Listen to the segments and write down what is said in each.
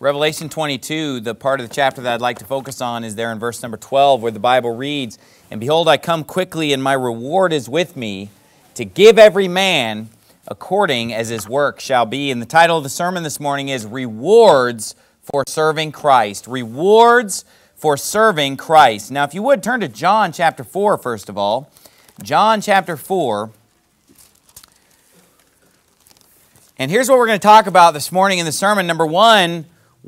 Revelation 22, the part of the chapter that I'd like to focus on is there in verse number 12, where the Bible reads, "And behold, I come quickly, and my reward is with me, to give every man according as his work shall be." And the title of the sermon this morning is Rewards for Serving Christ. Rewards for Serving Christ. Now, if you would, turn to John chapter 4, first of all. John chapter 4. And here's what we're going to talk about this morning in the sermon. Number one,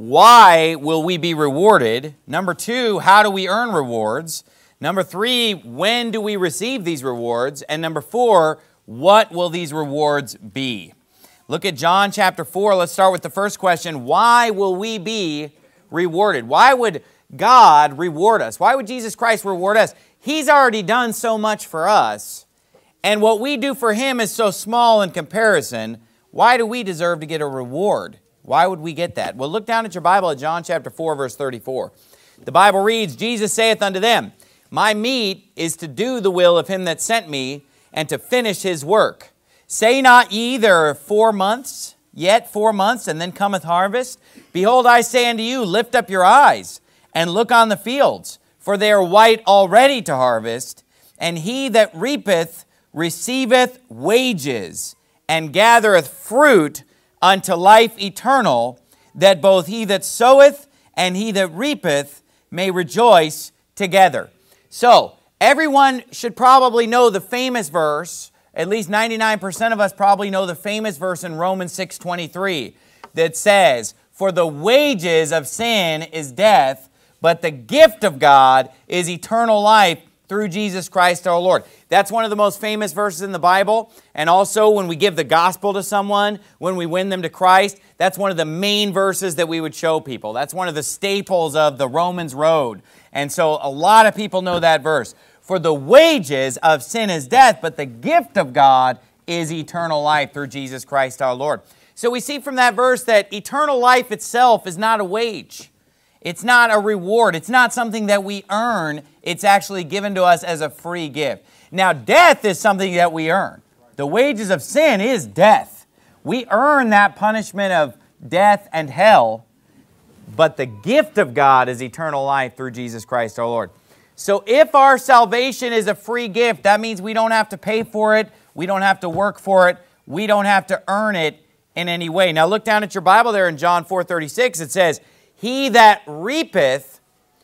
why will we be rewarded? Number two, how do we earn rewards? Number three, when do we receive these rewards? And number four, what will these rewards be? Look at John chapter 4. Let's start with the first question. Why will we be rewarded? Why would God reward us? Why would Jesus Christ reward us? He's already done so much for us, and what we do for Him is so small in comparison. Why do we deserve to get a reward? Why would we get that? Well, look down at your Bible at John chapter 4, verse 34. The Bible reads, "Jesus saith unto them, My meat is to do the will of him that sent me, and to finish his work. Say not ye, there are 4 months, yet 4 months, and then cometh harvest? Behold, I say unto you, lift up your eyes, and look on the fields, for they are white already to harvest. And he that reapeth receiveth wages, and gathereth fruit unto life eternal, that both he that soweth and he that reapeth may rejoice together." So, everyone should probably know the famous verse, at least 99% of us probably know the famous verse in Romans 6:23 that says, "For the wages of sin is death, but the gift of God is eternal life through Jesus Christ our Lord." That's one of the most famous verses in the Bible. And also when we give the gospel to someone, when we win them to Christ, that's one of the main verses that we would show people. That's one of the staples of the Romans road. And so a lot of people know that verse. "For the wages of sin is death, but the gift of God is eternal life through Jesus Christ our Lord." So we see from that verse that eternal life itself is not a wage. It's not a reward. It's not something that we earn. It's actually given to us as a free gift. Now, death is something that we earn. The wages of sin is death. We earn that punishment of death and hell, but the gift of God is eternal life through Jesus Christ our Lord. So if our salvation is a free gift, that means we don't have to pay for it. We don't have to work for it. We don't have to earn it in any way. Now, look down at your Bible there in John 4:36. It says, "He that reapeth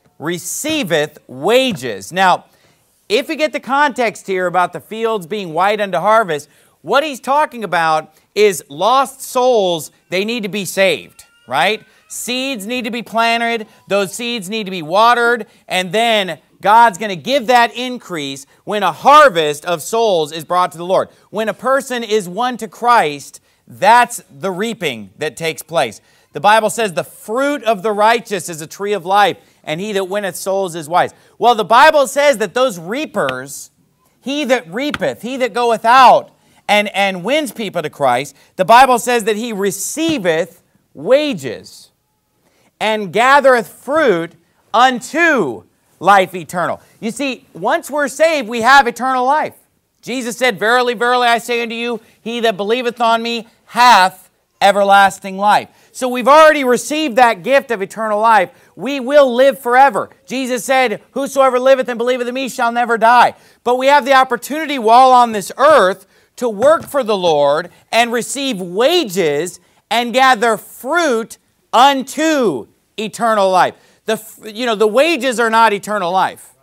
receiveth wages." Now, if you get the context here about the fields being white unto harvest, what he's talking about is lost souls. They need to be saved, right? Seeds need to be planted. Those seeds need to be watered. And then God's going to give that increase when a harvest of souls is brought to the Lord. When a person is won to Christ, that's the reaping that takes place. The Bible says the fruit of the righteous is a tree of life, and he that winneth souls is wise. Well, the Bible says that those reapers, he that reapeth, he that goeth out and wins people to Christ, the Bible says that he receiveth wages and gathereth fruit unto life eternal. You see, once we're saved, we have eternal life. Jesus said, "Verily, verily, I say unto you, he that believeth on me hath everlasting life." So we've already received that gift of eternal life. We will live forever. Jesus said, "Whosoever liveth and believeth in me shall never die." But we have the opportunity while on this earth to work for the Lord and receive wages and gather fruit unto eternal life. The wages are not eternal life.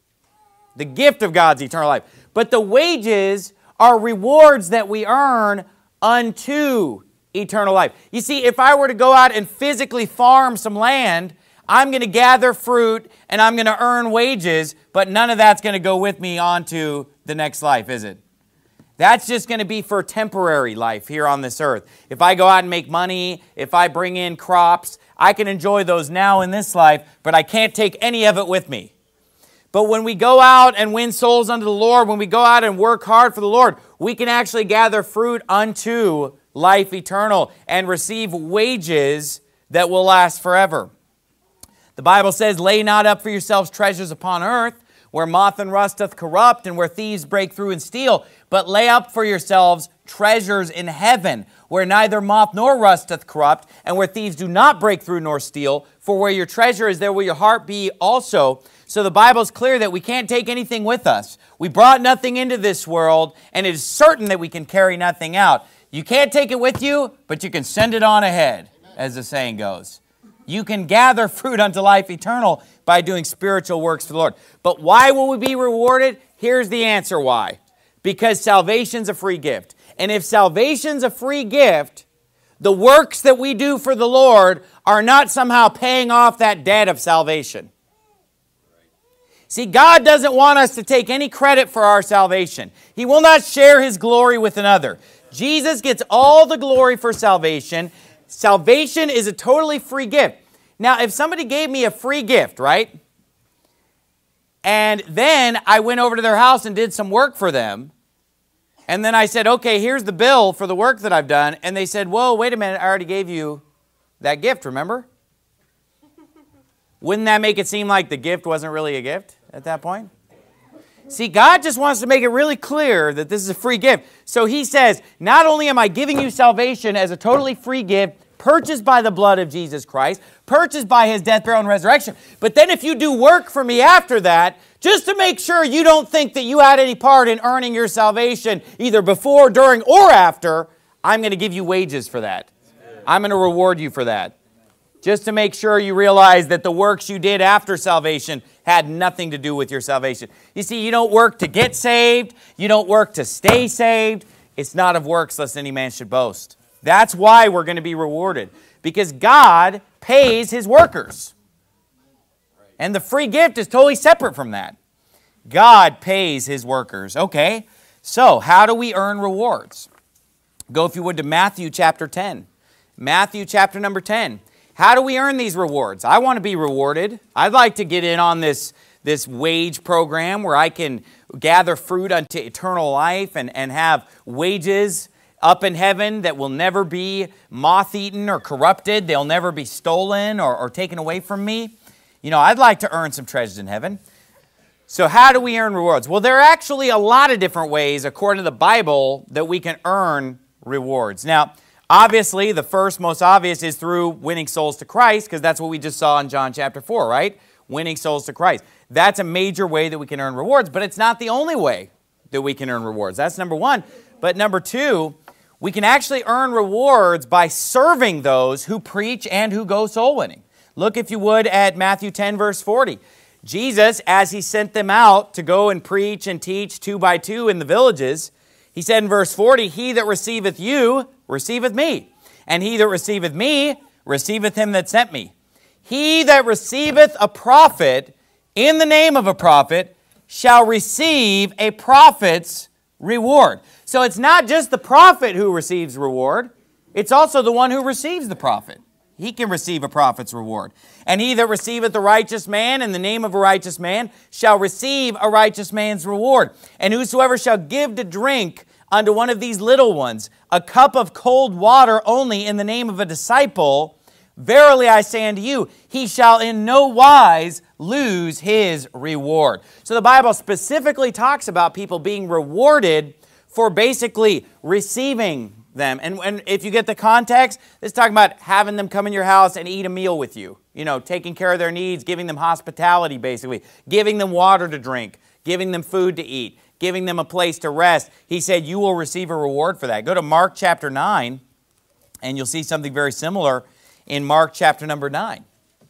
The gift of God's eternal life. But the wages are rewards that we earn unto eternal life. You see, if I were to go out and physically farm some land, I'm going to gather fruit and I'm going to earn wages, but none of that's going to go with me onto the next life, is it? That's just going to be for temporary life here on this earth. If I go out and make money, if I bring in crops, I can enjoy those now in this life, but I can't take any of it with me. But when we go out and win souls unto the Lord, when we go out and work hard for the Lord, we can actually gather fruit unto life eternal and receive wages that will last forever. The Bible says, "Lay not up for yourselves treasures upon earth, where moth and rust doth corrupt, and where thieves break through and steal. But lay up for yourselves treasures in heaven, where neither moth nor rust doth corrupt, and where thieves do not break through nor steal. For where your treasure is, there will your heart be also. So the Bible's clear that we can't take anything with us. We brought nothing into this world, and it is certain that we can carry nothing out. You can't take it with you, but you can send it on ahead, as the saying goes. You can gather fruit unto life eternal by doing spiritual works for the Lord. But why will we be rewarded? Here's the answer why. Because salvation's a free gift. And if salvation's a free gift, the works that we do for the Lord are not somehow paying off that debt of salvation. See, God doesn't want us to take any credit for our salvation. He will not share His glory with another. Jesus gets all the glory for salvation. Salvation is a totally free gift. Now, if somebody gave me a free gift, right? And then I went over to their house and did some work for them. And then I said, okay, here's the bill for the work that I've done. And they said, whoa, wait a minute, I already gave you that gift, remember? Wouldn't that make it seem like the gift wasn't really a gift at that point? See, God just wants to make it really clear that this is a free gift. So He says, not only am I giving you salvation as a totally free gift, purchased by the blood of Jesus Christ, purchased by His death, burial, and resurrection, but then if you do work for me after that, just to make sure you don't think that you had any part in earning your salvation, either before, during, or after, I'm going to give you wages for that. I'm going to reward you for that. Just to make sure you realize that the works you did after salvation had nothing to do with your salvation. You see, you don't work to get saved. You don't work to stay saved. It's not of works, lest any man should boast. That's why we're going to be rewarded. Because God pays His workers. And the free gift is totally separate from that. God pays His workers. Okay, so how do we earn rewards? Go, if you would, to Matthew chapter 10. Matthew chapter number 10. How do we earn these rewards? I want to be rewarded. I'd like to get in on this wage program where I can gather fruit unto eternal life and have wages up in heaven that will never be moth-eaten or corrupted. They'll never be stolen or taken away from me. You know, I'd like to earn some treasures in heaven. So how do we earn rewards? Well, there are actually a lot of different ways, according to the Bible, that we can earn rewards. Now, obviously, the first, most obvious is through winning souls to Christ, because that's what we just saw in John chapter 4, right? Winning souls to Christ. That's a major way that we can earn rewards, but it's not the only way that we can earn rewards. That's number one. But number two, we can actually earn rewards by serving those who preach and who go soul winning. Look, if you would, at Matthew 10, verse 40. Jesus, as He sent them out to go and preach and teach 2 by 2 in the villages, He said in verse 40, He that receiveth you, receiveth me. And he that receiveth me, receiveth him that sent me. He that receiveth a prophet in the name of a prophet shall receive a prophet's reward. So it's not just the prophet who receives reward, it's also the one who receives the prophet. He can receive a prophet's reward. And he that receiveth a righteous man in the name of a righteous man shall receive a righteous man's reward. And whosoever shall give to drink unto one of these little ones a cup of cold water only in the name of a disciple, verily I say unto you, he shall in no wise lose his reward. So the Bible specifically talks about people being rewarded for basically receiving them. And if you get the context, it's talking about having them come in your house and eat a meal with you. You know, taking care of their needs, giving them hospitality basically, giving them water to drink, giving them food to eat, giving them a place to rest. He said you will receive a reward for that. Go to Mark chapter 9 and you'll see something very similar in Mark chapter number 9.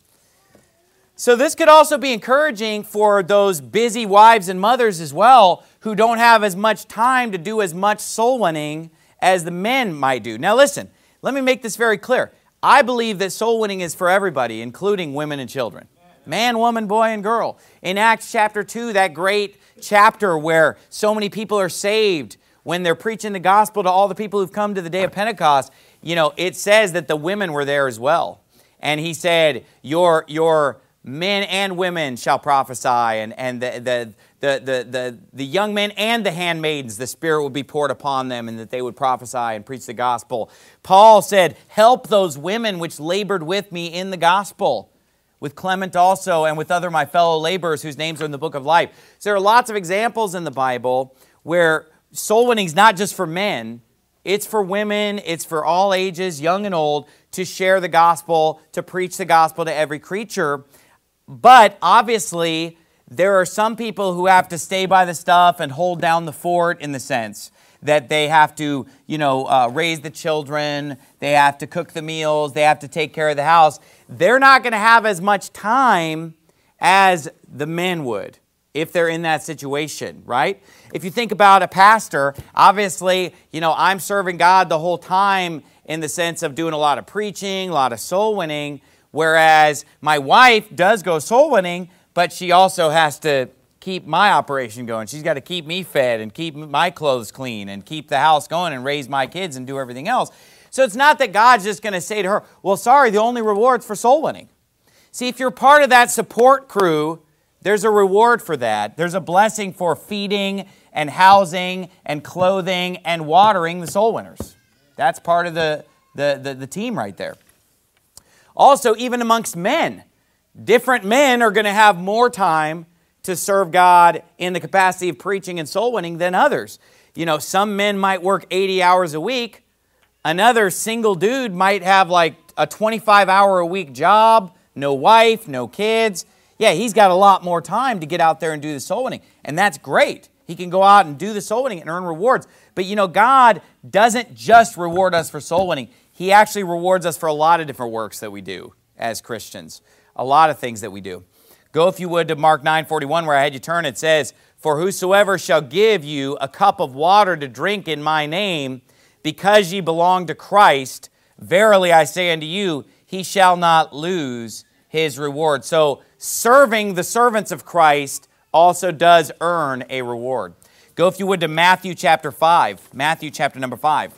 So this could also be encouraging for those busy wives and mothers as well who don't have as much time to do as much soul winning as the men might do. Now listen, let me make this very clear. I believe that soul winning is for everybody, including women and children. Man, woman, boy, and girl. In Acts chapter 2, that great chapter where so many people are saved when they're preaching the gospel to all the people who've come to the day of Pentecost, you know, it says that the women were there as well. And he said, your men and women shall prophesy, and the young men and the handmaidens, the Spirit would be poured upon them, and that they would prophesy and preach the gospel. Paul said, help those women which labored with me in the gospel. with Clement also, and with other my fellow laborers whose names are in the book of life. So there are lots of examples in the Bible where soul winning is not just for men, it's for women, it's for all ages, young and old, to share the gospel, to preach the gospel to every creature. But obviously, there are some people who have to stay by the stuff and hold down the fort, in the sense that they have to, raise the children, they have to cook the meals, they have to take care of the house. They're not going to have as much time as the men would if they're in that situation, right? If you think about a pastor, obviously, I'm serving God the whole time in the sense of doing a lot of preaching, a lot of soul winning, whereas my wife does go soul winning, but she also has to keep my operation going. She's got to keep me fed and keep my clothes clean and keep the house going and raise my kids and do everything else. So it's not that God's just going to say to her, well, sorry, the only reward's for soul winning. See, if you're part of that support crew, there's a reward for that. There's a blessing for feeding and housing and clothing and watering the soul winners. That's part of the team right there. Also, even amongst men, different men are going to have more time to serve God in the capacity of preaching and soul winning than others. Some men might work 80 hours a week. Another single dude might have like a 25-hour-a-week job, no wife, no kids. Yeah, he's got a lot more time to get out there and do the soul winning. And that's great. He can go out and do the soul winning and earn rewards. But God doesn't just reward us for soul winning. He actually rewards us for a lot of different works that we do as Christians. A lot of things that we do. Go, if you would, to Mark 9:41, where I had you turn. It says, "For whosoever shall give you a cup of water to drink in my name, because ye belong to Christ, verily I say unto you, he shall not lose his reward." So serving the servants of Christ also does earn a reward. Go, if you would, to Matthew chapter 5. Matthew chapter number 5.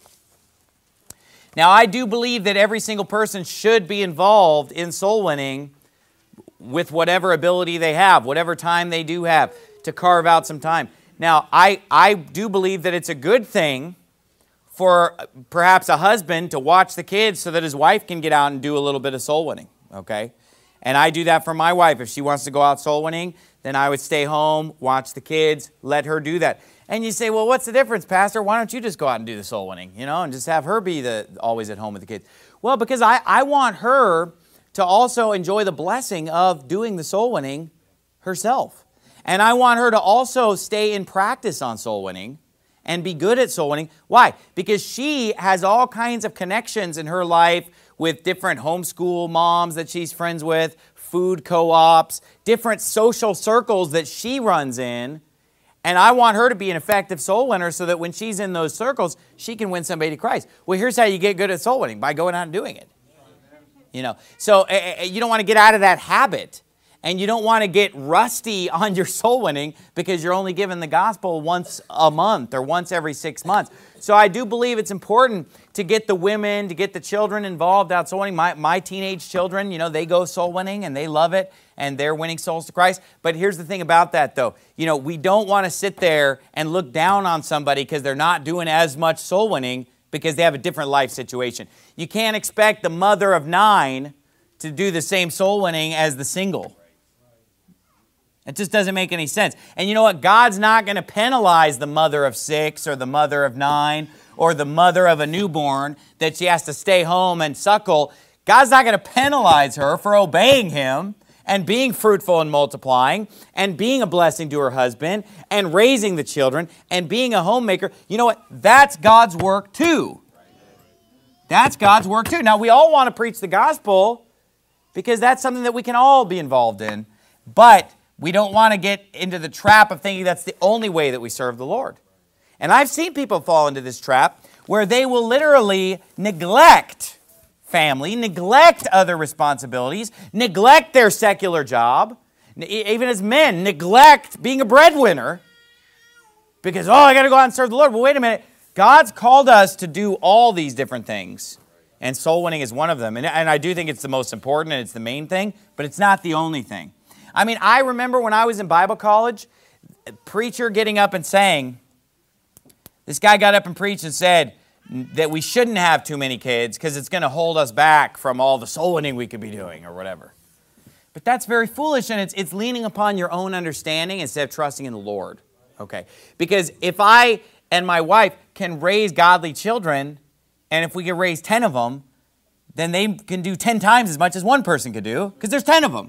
Now, I do believe that every single person should be involved in soul winning with whatever ability they have, whatever time they do have, to carve out some time. Now, I do believe that it's a good thing for perhaps a husband to watch the kids so that his wife can get out and do a little bit of soul winning, okay? And I do that for my wife. If she wants to go out soul winning, then I would stay home, watch the kids, let her do that. And you say, well, what's the difference, Pastor? Why don't you just go out and do the soul winning, and just have her be always at home with the kids? Well, because I want her to also enjoy the blessing of doing the soul winning herself. And I want her to also stay in practice on soul winning and be good at soul winning. Why? Because she has all kinds of connections in her life with different homeschool moms that she's friends with, food co-ops, different social circles that she runs in. And I want her to be an effective soul winner so that when she's in those circles, she can win somebody to Christ. Well, here's how you get good at soul winning, by going out and doing it. So you don't want to get out of that habit. And you don't want to get rusty on your soul winning because you're only given the gospel once a month or once every 6 months. So I do believe it's important to get the women, to get the children involved out soul winning. My teenage children, they go soul winning and they love it and they're winning souls to Christ. But here's the thing about that though. We don't want to sit there and look down on somebody because they're not doing as much soul winning because they have a different life situation. You can't expect the mother of 9 to do the same soul winning as the single. It just doesn't make any sense. And you know what? God's not going to penalize the mother of 6 or the mother of 9 or the mother of a newborn that she has to stay home and suckle. God's not going to penalize her for obeying Him and being fruitful and multiplying and being a blessing to her husband and raising the children and being a homemaker. You know what? That's God's work too. That's God's work too. Now, we all want to preach the gospel because that's something that we can all be involved in. But we don't want to get into the trap of thinking that's the only way that we serve the Lord. And I've seen people fall into this trap where they will literally neglect family, neglect other responsibilities, neglect their secular job, even as men, neglect being a breadwinner because, I got to go out and serve the Lord. Well, wait a minute. God's called us to do all these different things, and soul winning is one of them. And I do think it's the most important and it's the main thing, but it's not the only thing. I remember when I was in Bible college, a preacher getting up and saying, this guy got up and preached and said that we shouldn't have too many kids because it's going to hold us back from all the soul winning we could be doing or whatever. But that's very foolish, and it's leaning upon your own understanding instead of trusting in the Lord. Okay? Because if I and my wife can raise godly children, and if we can raise 10 of them, then they can do 10 times as much as one person could do, because there's 10 of them.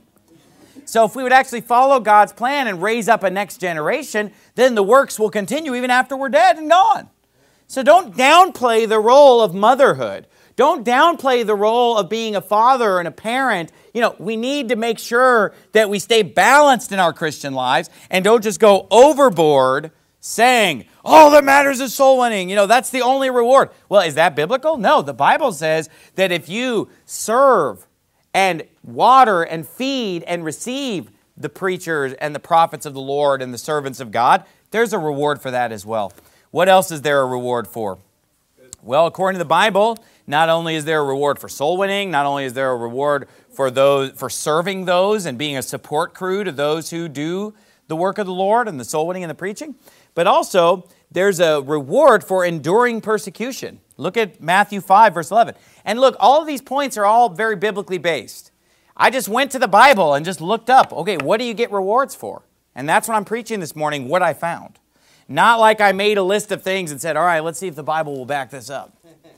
So if we would actually follow God's plan and raise up a next generation, then the works will continue even after we're dead and gone. So don't downplay the role of motherhood. Don't downplay the role of being a father and a parent. You know, we need to make sure that we stay balanced in our Christian lives and don't just go overboard saying, all that matters is soul winning. You know, that's the only reward. Well, is that biblical? No, the Bible says that if you serve and water and feed and receive the preachers and the prophets of the Lord and the servants of God, there's a reward for that as well. What else is there a reward for? Well, according to the Bible, not only is there a reward for soul winning, not only is there a reward for serving those and being a support crew to those who do the work of the Lord and the soul winning and the preaching, but also there's a reward for enduring persecution. Look at Matthew 5, verse 11. And look, all of these points are all very biblically based. I just went to the Bible and just looked up, okay, what do you get rewards for? And that's what I'm preaching this morning, what I found. Not like I made a list of things and said, all right, let's see if the Bible will back this up.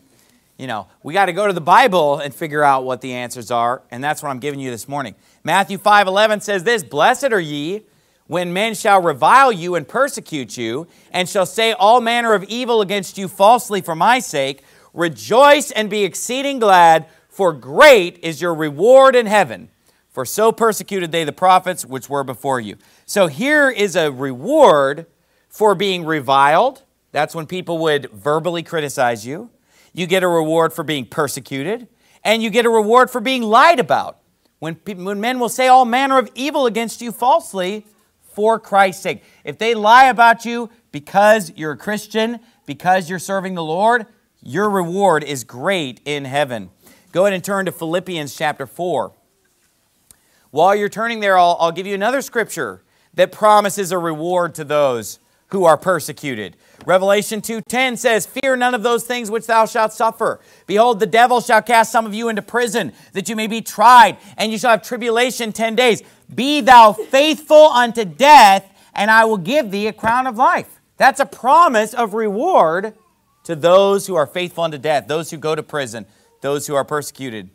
You know, we got to go to the Bible and figure out what the answers are, and that's what I'm giving you this morning. Matthew 5:11 says this, blessed are ye when men shall revile you and persecute you, and shall say all manner of evil against you falsely for my sake. Rejoice and be exceeding glad, for great is your reward in heaven. For so persecuted they the prophets which were before you. So here is a reward for being reviled. That's when people would verbally criticize you. You get a reward for being persecuted. And you get a reward for being lied about. When men will say all manner of evil against you falsely for Christ's sake. If they lie about you because you're a Christian, because you're serving the Lord, your reward is great in heaven. Go ahead and turn to Philippians chapter 4. While you're turning there, I'll give you another scripture that promises a reward to those who are persecuted. Revelation 2:10 says, fear none of those things which thou shalt suffer. Behold, the devil shall cast some of you into prison, that you may be tried, and you shall have tribulation 10 days. Be thou faithful unto death, and I will give thee a crown of life. That's a promise of reward to those who are faithful unto death, those who go to prison, those who are persecuted.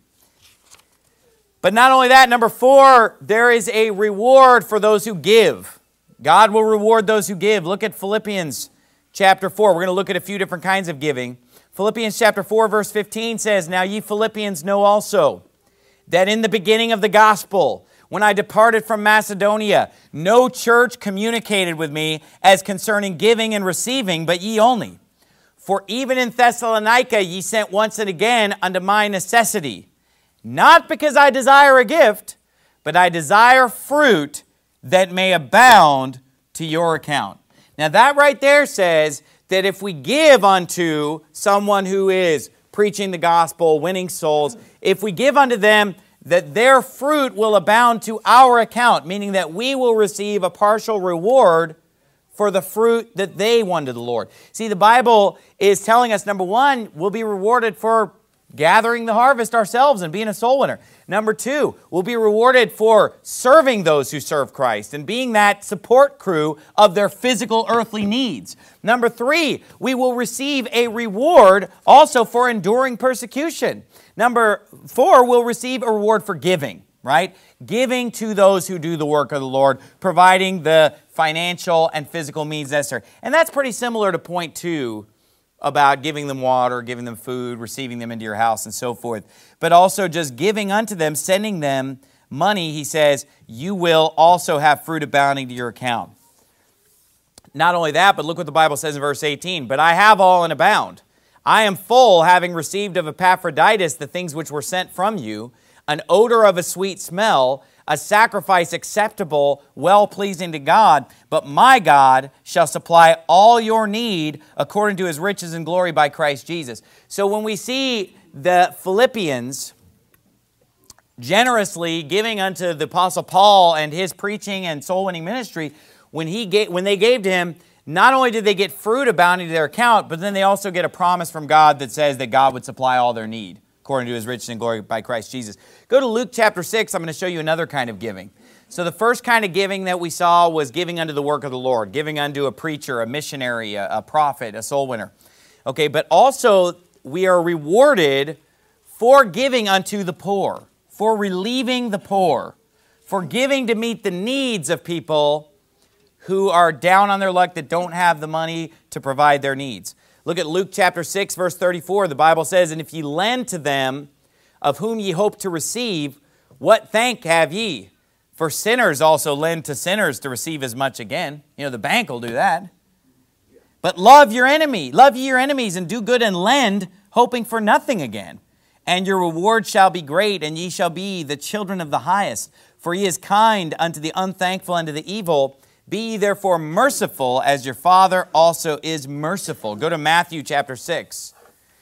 But not only that, number 4, there is a reward for those who give. God will reward those who give. Look at Philippians chapter 4. We're going to look at a few different kinds of giving. Philippians chapter 4, verse 15 says, now ye Philippians know also that in the beginning of the gospel, when I departed from Macedonia, no church communicated with me as concerning giving and receiving, but ye only. For even in Thessalonica ye sent once and again unto my necessity. Not because I desire a gift, but I desire fruit that may abound to your account. Now that right there says that if we give unto someone who is preaching the gospel, winning souls, if we give unto them, that their fruit will abound to our account, meaning that we will receive a partial reward for the fruit that they won to the Lord. See, the Bible is telling us, number 1, we'll be rewarded for gathering the harvest ourselves and being a soul winner. Number 2, we'll be rewarded for serving those who serve Christ and being that support crew of their physical earthly needs. Number 3, we will receive a reward also for enduring persecution. Number 4, we'll receive a reward for giving, right? Giving to those who do the work of the Lord, providing the financial and physical means necessary. And that's pretty similar to point 2 about giving them water, giving them food, receiving them into your house, and so forth. But also just giving unto them, sending them money, he says, you will also have fruit abounding to your account. Not only that, but look what the Bible says in verse 18. But I have all and abound. I am full, having received of Epaphroditus the things which were sent from you, an odor of a sweet smell, a sacrifice acceptable, well-pleasing to God. But my God shall supply all your need according to his riches and glory by Christ Jesus. So when we see the Philippians generously giving unto the Apostle Paul and his preaching and soul-winning ministry, when they gave to him, not only did they get fruit abounding to their account, but then they also get a promise from God that says that God would supply all their need according to his riches and glory by Christ Jesus. Go to Luke chapter 6. I'm going to show you another kind of giving. So the first kind of giving that we saw was giving unto the work of the Lord, giving unto a preacher, a missionary, a prophet, a soul winner. Okay, but also we are rewarded for giving unto the poor, for relieving the poor, for giving to meet the needs of people who are down on their luck that don't have the money to provide their needs. Look at Luke chapter 6, verse 34. The Bible says, "And if ye lend to them of whom ye hope to receive, what thank have ye? For sinners also lend to sinners to receive as much again." You know, the bank will do that. "But love your enemy, love ye your enemies, and do good and lend, hoping for nothing again. And your reward shall be great, and ye shall be the children of the highest. For he is kind unto the unthankful and to the evil. Be ye therefore merciful, as your Father also is merciful." Go to Matthew chapter 6.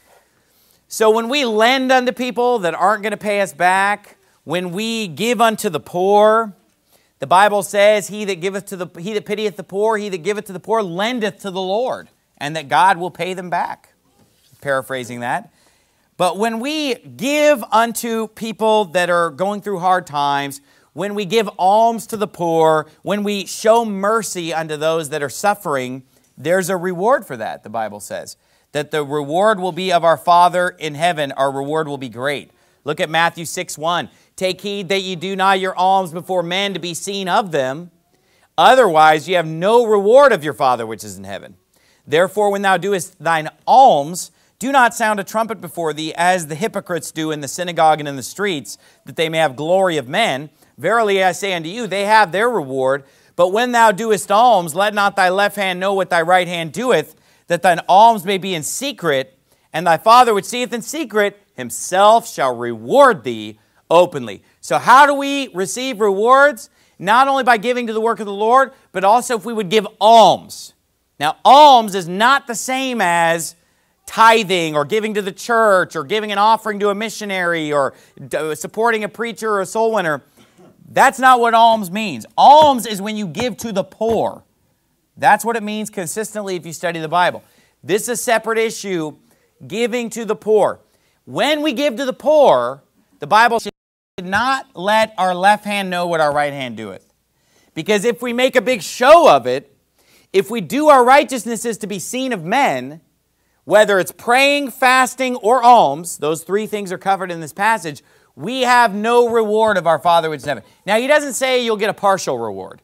So when we lend unto people that aren't going to pay us back, when we give unto the poor, the Bible says, he that pitieth the poor, he that giveth to the poor, lendeth to the Lord, and that God will pay them back. Paraphrasing that. But when we give unto people that are going through hard times, when we give alms to the poor, when we show mercy unto those that are suffering, there's a reward for that, the Bible says. That the reward will be of our Father in heaven. Our reward will be great. Look at Matthew 6:1. "Take heed that ye do not your alms before men to be seen of them. Otherwise ye have no reward of your Father which is in heaven. Therefore when thou doest thine alms, do not sound a trumpet before thee, as the hypocrites do in the synagogue and in the streets, that they may have glory of men. Verily I say unto you, they have their reward. But when thou doest alms, let not thy left hand know what thy right hand doeth, that thine alms may be in secret, and thy Father which seeth in secret himself shall reward thee openly." So how do we receive rewards? Not only by giving to the work of the Lord, but also if we would give alms. Now, alms is not the same as tithing or giving to the church or giving an offering to a missionary or supporting a preacher or a soul winner. That's not what alms means. Alms is when you give to the poor. That's what it means consistently if you study the Bible. This is a separate issue, giving to the poor. When we give to the poor, the Bible should not let our left hand know what our right hand doeth. Because if we make a big show of it, if we do our righteousnesses to be seen of men, whether it's praying, fasting, or alms, those three things are covered in this passage, we have no reward of our Father which is in heaven. Now, he doesn't say you'll get a partial reward.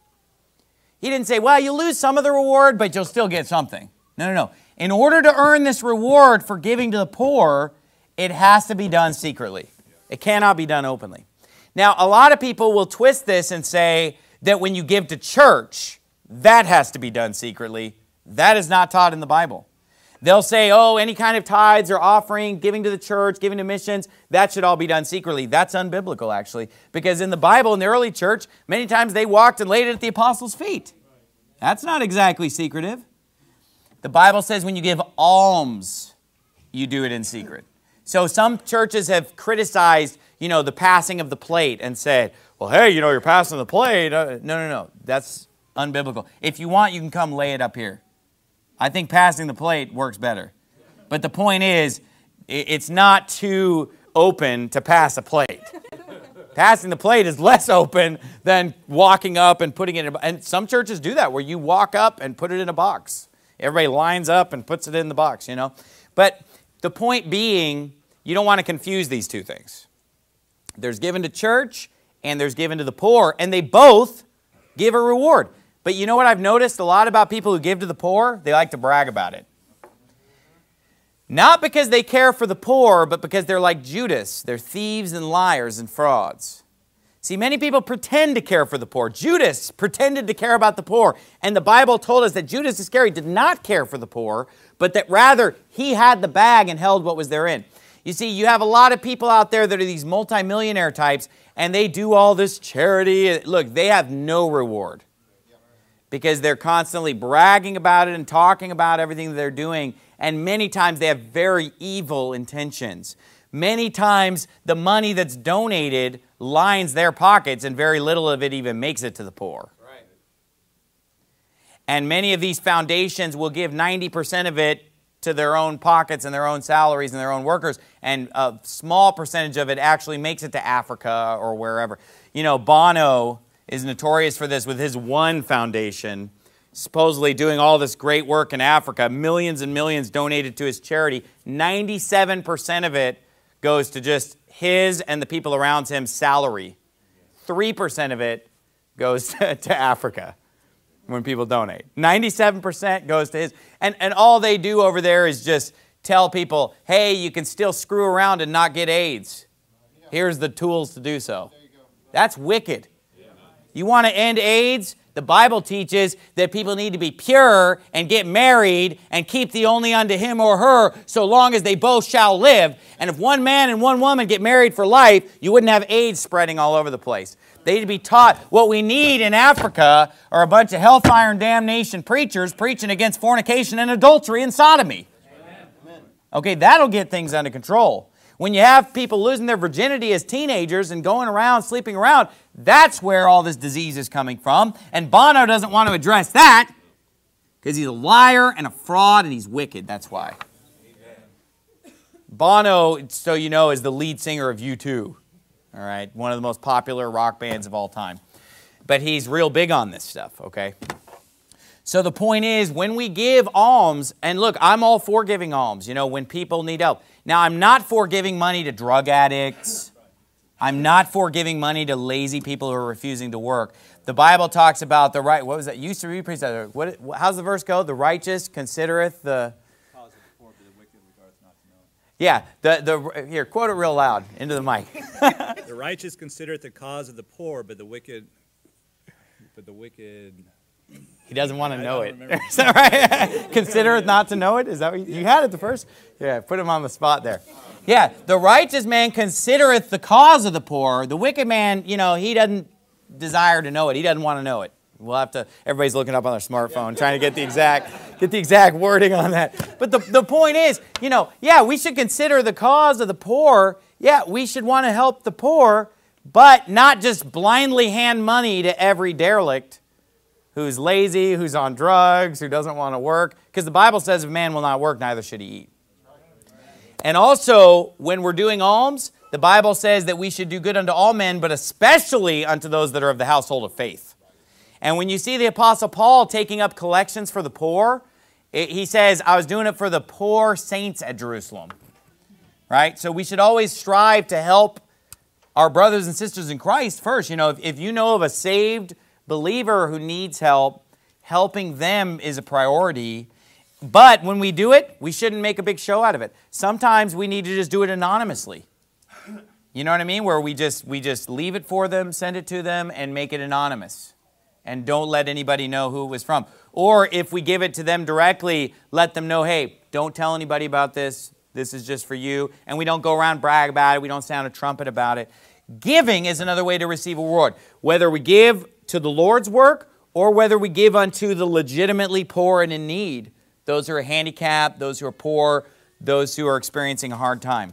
He didn't say, well, you'll lose some of the reward, but you'll still get something. No, no, no. In order to earn this reward for giving to the poor, it has to be done secretly. It cannot be done openly. Now, a lot of people will twist this and say that when you give to church, that has to be done secretly. That is not taught in the Bible. They'll say, oh, any kind of tithes or offering, giving to the church, giving to missions, that should all be done secretly. That's unbiblical, actually, because in the Bible, in the early church, many times they walked and laid it at the apostles' feet. That's not exactly secretive. The Bible says when you give alms, you do it in secret. So some churches have criticized, the passing of the plate and said, well, hey, you're passing the plate. No. That's unbiblical. If you want, you can come lay it up here. I think passing the plate works better. But the point is, it's not too open to pass a plate. Passing the plate is less open than walking up and putting it in and some churches do that, where you walk up and put it in a box. Everybody lines up and puts it in the box, But the point being, you don't want to confuse these two things. There's given to church and there's given to the poor, and they both give a reward. But you know what I've noticed a lot about people who give to the poor? They like to brag about it. Not because they care for the poor, but because they're like Judas. They're thieves and liars and frauds. See, many people pretend to care for the poor. Judas pretended to care about the poor. And the Bible told us that Judas Iscariot did not care for the poor, but that rather he had the bag and held what was therein. You see, you have a lot of people out there that are these multimillionaire types, and they do all this charity. Look, they have no reward, because they're constantly bragging about it and talking about everything that they're doing. And many times they have very evil intentions. Many times the money that's donated lines their pockets, and very little of it even makes it to the poor. Right. And many of these foundations will give 90% of it to their own pockets and their own salaries and their own workers, and a small percentage of it actually makes it to Africa or wherever. You know, Bono is notorious for this with his One Foundation, supposedly doing all this great work in Africa, millions and millions donated to his charity. 97% of it goes to just his and the people around him salary. 3% of it goes to Africa when people donate. 97% goes to his. And all they do over there is just tell people, hey, you can still screw around and not get AIDS. Here's the tools to do so. That's wicked. You want to end AIDS? The Bible teaches that people need to be pure and get married and keep the only unto him or her so long as they both shall live. And if one man and one woman get married for life, you wouldn't have AIDS spreading all over the place. They need to be taught. What we need in Africa are a bunch of hellfire and damnation preachers preaching against fornication and adultery and sodomy. Amen. Okay, that'll get things under control. When you have people losing their virginity as teenagers and going around, sleeping around, that's where all this disease is coming from. And Bono doesn't want to address that because he's a liar and a fraud and he's wicked. That's why. Bono, so you know, is the lead singer of U2. All right, one of the most popular rock bands of all time. But he's real big on this stuff, okay? So the point is, when we give alms, and look, I'm all for giving alms, you know, when people need help. Now, I'm not for giving money to drug addicts. I'm not for giving money to lazy people who are refusing to work. The Bible talks about the right, what was that? Used to be pretty, how's the verse go? The righteous considereth the... Yeah, here, quote it real loud into the mic. The righteous considereth the cause of the poor, but the wicked... He doesn't want to know it. Is that right? Considereth not to know it? Is that what you had it the first? Yeah, put him on the spot there. Yeah, the righteous man considereth the cause of the poor. The wicked man, you know, he doesn't desire to know it. He doesn't want to know it. We'll have to, everybody's looking up on their smartphone trying to get the exact wording on that. But the point is, you know, yeah, we should consider the cause of the poor. Yeah, we should want to help the poor, but not just blindly hand money to every derelict who's lazy, who's on drugs, who doesn't want to work. Because the Bible says if man will not work, neither should he eat. And also, when we're doing alms, the Bible says that we should do good unto all men, but especially unto those that are of the household of faith. And when you see the Apostle Paul taking up collections for the poor, he says, I was doing it for the poor saints at Jerusalem. Right? So we should always strive to help our brothers and sisters in Christ first. You know, if you know of a saved believer who needs help, helping them is a priority. But when we do it, we shouldn't make a big show out of it. Sometimes we need to just do it anonymously. You know what I mean? Where we just leave it for them, send it to them, and make it anonymous. And don't let anybody know who it was from. Or if we give it to them directly, let them know, hey, don't tell anybody about this. This is just for you. And we don't go around brag about it. We don't sound a trumpet about it. Giving is another way to receive a reward. Whether we give to the Lord's work or whether we give unto the legitimately poor and in need. Those who are handicapped, those who are poor, those who are experiencing a hard time.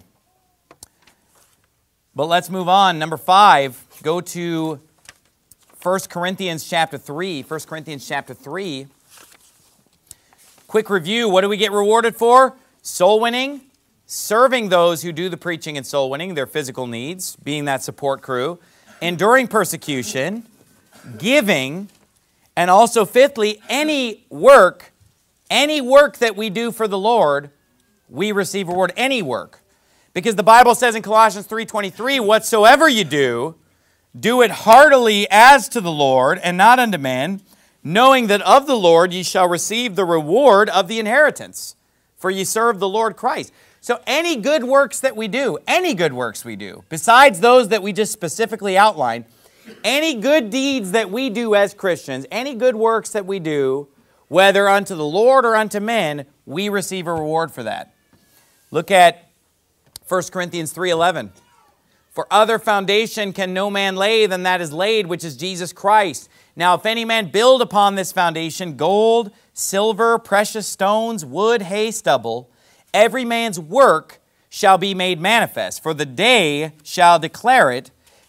But let's move on. Number 5, go to 1 Corinthians chapter 3. 1 Corinthians chapter 3. Quick review. What do we get rewarded for? Soul winning, serving those who do the preaching and soul winning, their physical needs, being that support crew, enduring persecution, giving, and also fifthly, any work that we do for the Lord, we receive reward. Any work. Because the Bible says in Colossians 3:23, whatsoever you do, do it heartily as to the Lord and not unto men, knowing that of the Lord ye shall receive the reward of the inheritance, for ye serve the Lord Christ. So any good works that we do, besides those that we just specifically outlined, any good deeds that we do as Christians, any good works that we do, whether unto the Lord or unto men, we receive a reward for that. Look at 1 Corinthians 3:11. For other foundation can no man lay than that is laid, which is Jesus Christ. Now if any man build upon this foundation gold, silver, precious stones, wood, hay, stubble, every man's work shall be made manifest, for the day shall declare it,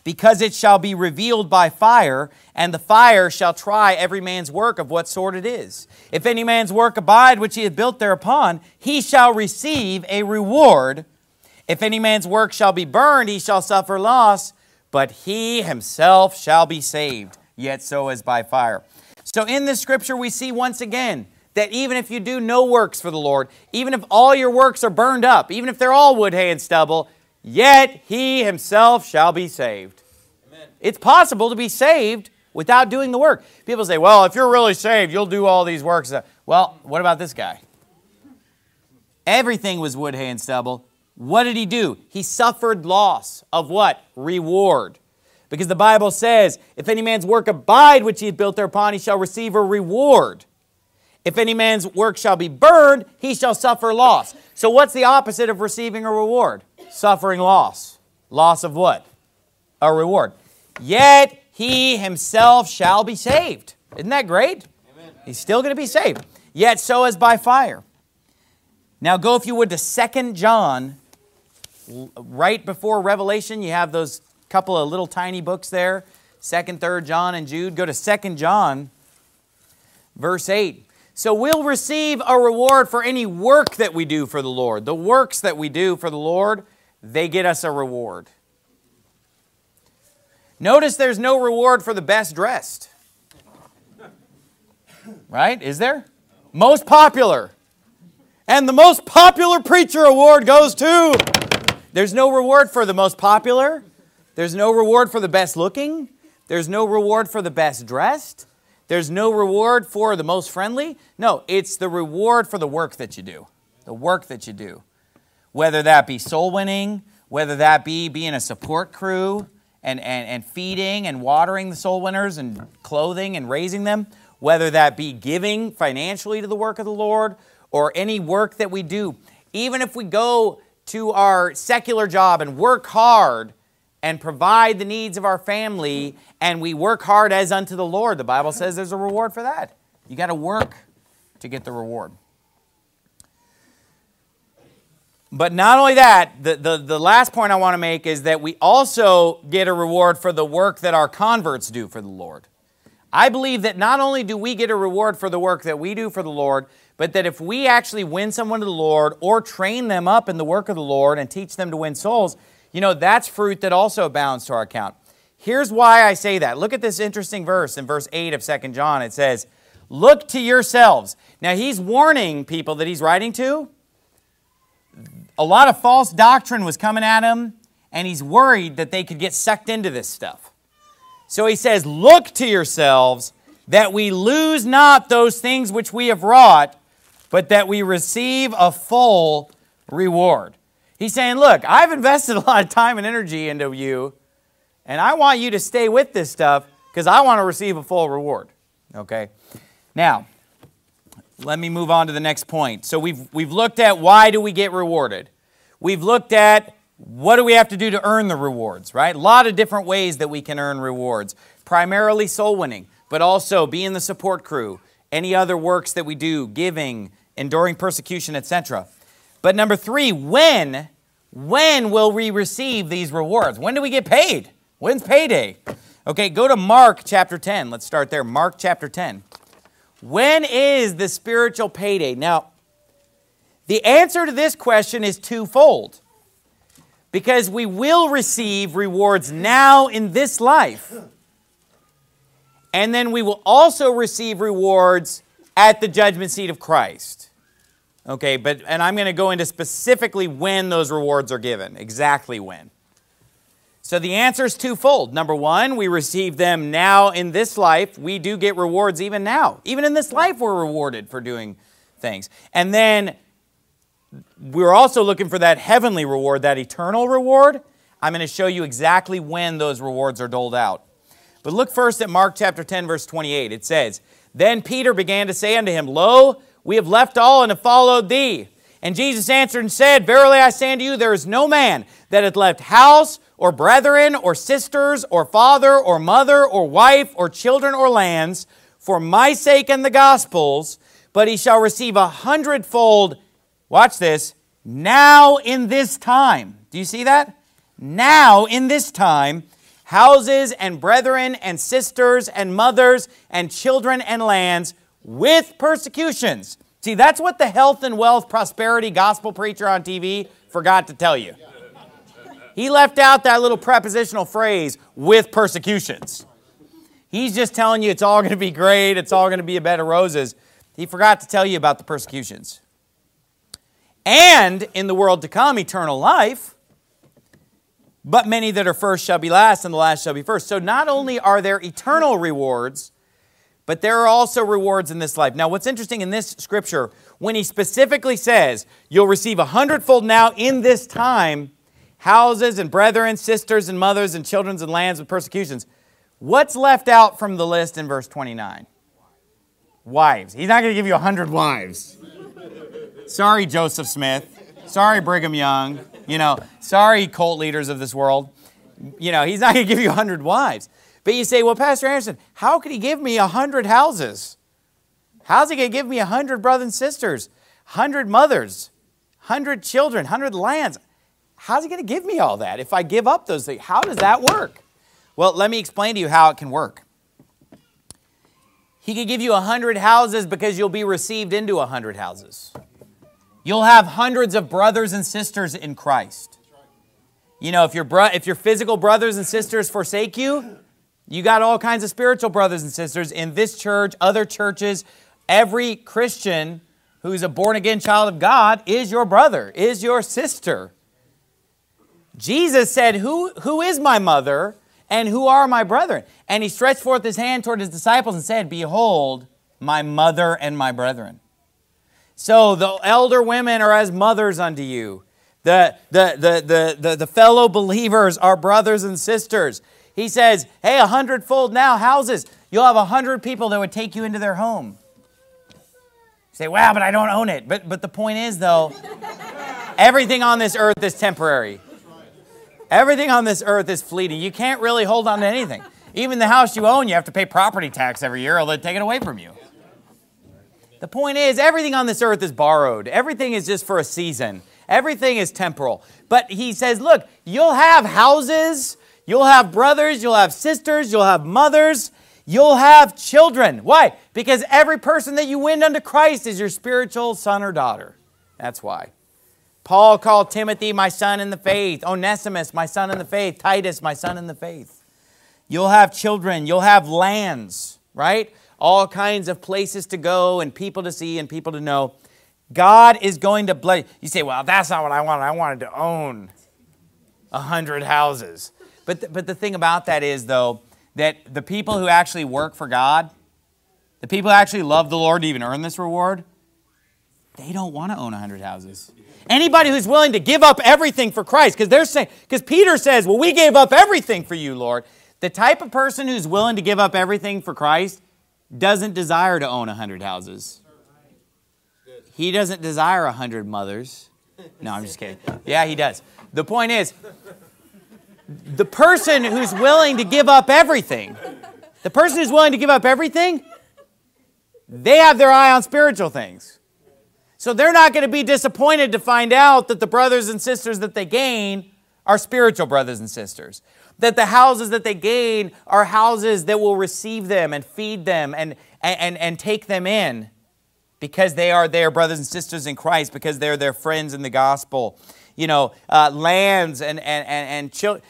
because it shall be revealed by fire, and the fire shall try every man's work of what sort it is. If any man's work abide which he hath built thereupon, he shall receive a reward. If any man's work shall be burned, he shall suffer loss, but he himself shall be saved, yet so as by fire. So in this scripture we see once again that even if you do no works for the Lord, even if all your works are burned up, even if they're all wood, hay, and stubble, yet he himself shall be saved. Amen. It's possible to be saved without doing the work. People say, well, if you're really saved, you'll do all these works. Well, what about this guy? Everything was wood, hay, and stubble. What did he do? He suffered loss of what? Reward. Because the Bible says, if any man's work abide which he hath built thereupon, he shall receive a reward. If any man's work shall be burned, he shall suffer loss. So what's the opposite of receiving a reward? Suffering loss. Loss of what? A reward. Yet he himself shall be saved. Isn't that great? Amen. He's still going to be saved. Yet so as by fire. Now go, if you would, to 2 John. Right before Revelation, you have those couple of little tiny books there. 2nd, 3rd John, and Jude. Go to 2 John, verse 8. So we'll receive a reward for any work that we do for the Lord. The works that we do for the Lord, they get us a reward. Notice there's no reward for the best dressed. Right? Is there? Most popular. And the most popular preacher award goes to... There's no reward for the most popular. There's no reward for the best looking. There's no reward for the best dressed. There's no reward for the most friendly. No, it's the reward for the work that you do. The work that you do. Whether that be soul winning, whether that be being a support crew and feeding and watering the soul winners and clothing and raising them, whether that be giving financially to the work of the Lord or any work that we do. Even if we go to our secular job and work hard and provide the needs of our family, and we work hard as unto the Lord, the Bible says there's a reward for that. You got to work to get the reward. But not only that, the last point I want to make is that we also get a reward for the work that our converts do for the Lord. I believe that not only do we get a reward for the work that we do for the Lord, but that if we actually win someone to the Lord or train them up in the work of the Lord and teach them to win souls, you know, that's fruit that also abounds to our account. Here's why I say that. Look at this interesting verse in verse 8 of 2 John. It says, look to yourselves. Now, he's warning people that he's writing to. A lot of false doctrine was coming at him, and he's worried that they could get sucked into this stuff. So he says, look to yourselves that we lose not those things which we have wrought, but that we receive a full reward. He's saying, look, I've invested a lot of time and energy into you, and I want you to stay with this stuff because I want to receive a full reward. Okay? Now, let me move on to the next point. So we've looked at why do we get rewarded. We've looked at what do we have to do to earn the rewards, right? A lot of different ways that we can earn rewards. Primarily soul winning, but also being the support crew, any other works that we do, giving, enduring persecution, etc. But number 3, when will we receive these rewards? When do we get paid? When's payday? Okay, go to Mark chapter 10. Let's start there. Mark chapter 10. When is the spiritual payday? Now, the answer to this question is twofold. Because we will receive rewards now in this life. And then we will also receive rewards at the judgment seat of Christ. Okay, and I'm going to go into specifically when those rewards are given, exactly when. So the answer is twofold. Number 1, we receive them now in this life. We do get rewards even now. Even in this life, we're rewarded for doing things. And then we're also looking for that heavenly reward, that eternal reward. I'm going to show you exactly when those rewards are doled out. But look first at Mark chapter 10, verse 28. It says, Then Peter began to say unto him, Lo, we have left all and have followed thee. And Jesus answered and said, Verily I say unto you, there is no man that hath left house, or brethren, or sisters, or father, or mother, or wife, or children, or lands, for my sake and the gospel's, but he shall receive 100-fold, watch this, now in this time. Do you see that? Now in this time, houses and brethren and sisters and mothers and children and lands with persecutions. See, that's what the health and wealth prosperity gospel preacher on TV forgot to tell you. He left out that little prepositional phrase, with persecutions. He's just telling you it's all going to be great, it's all going to be a bed of roses. He forgot to tell you about the persecutions. And in the world to come, eternal life. But many that are first shall be last, and the last shall be first. So not only are there eternal rewards, but there are also rewards in this life. Now, what's interesting in this scripture, when he specifically says, you'll receive 100-fold now in this time, houses and brethren, sisters and mothers and children and lands with persecutions. What's left out from the list in verse 29? Wives. He's not going to give you 100 wives. Sorry, Joseph Smith. Sorry, Brigham Young. Sorry, cult leaders of this world. He's not going to give you 100 wives. But you say, well, Pastor Anderson, how could he give me 100 houses? How's he going to give me 100 brothers and sisters, 100 mothers, 100 children, 100 lands? How's he going to give me all that if I give up those things? How does that work? Well, let me explain to you how it can work. He could give you 100 houses because you'll be received into 100 houses. You'll have hundreds of brothers and sisters in Christ. If your physical brothers and sisters forsake you, you got all kinds of spiritual brothers and sisters in this church, other churches. Every Christian who's a born-again child of God is your brother, is your sister. Jesus said, who is my mother and who are my brethren? And he stretched forth his hand toward his disciples and said, behold, my mother and my brethren. So the elder women are as mothers unto you. The fellow believers are brothers and sisters. He says, hey, 100-fold now houses. You'll have 100 people that would take you into their home. You say, wow, but I don't own it. But the point is, though, everything on this earth is temporary. Everything on this earth is fleeting. You can't really hold on to anything. Even the house you own, you have to pay property tax every year or they'll take it away from you. The point is, everything on this earth is borrowed. Everything is just for a season. Everything is temporal. But he says, look, you'll have houses, you'll have brothers, you'll have sisters, you'll have mothers, you'll have children. Why? Because every person that you win unto Christ is your spiritual son or daughter. That's why. Paul called Timothy my son in the faith, Onesimus my son in the faith, Titus my son in the faith. You'll have children, you'll have lands, right? All kinds of places to go and people to see and people to know. God is going to bless. You say, well, that's not what I wanted. I wanted to own 100 houses. But the thing about that is, though, that the people who actually work for God, the people who actually love the Lord to even earn this reward, they don't want to own 100 houses. Anybody who's willing to give up everything for Christ, because Peter says, well, we gave up everything for you, Lord. The type of person who's willing to give up everything for Christ doesn't desire to own 100 houses. He doesn't desire 100 mothers. No, I'm just kidding. Yeah, he does. The point is, the person who's willing to give up everything, they have their eye on spiritual things. So they're not going to be disappointed to find out that the brothers and sisters that they gain are spiritual brothers and sisters. That the houses that they gain are houses that will receive them and feed them and take them in because they are their brothers and sisters in Christ, because they're their friends in the gospel. Lands and children.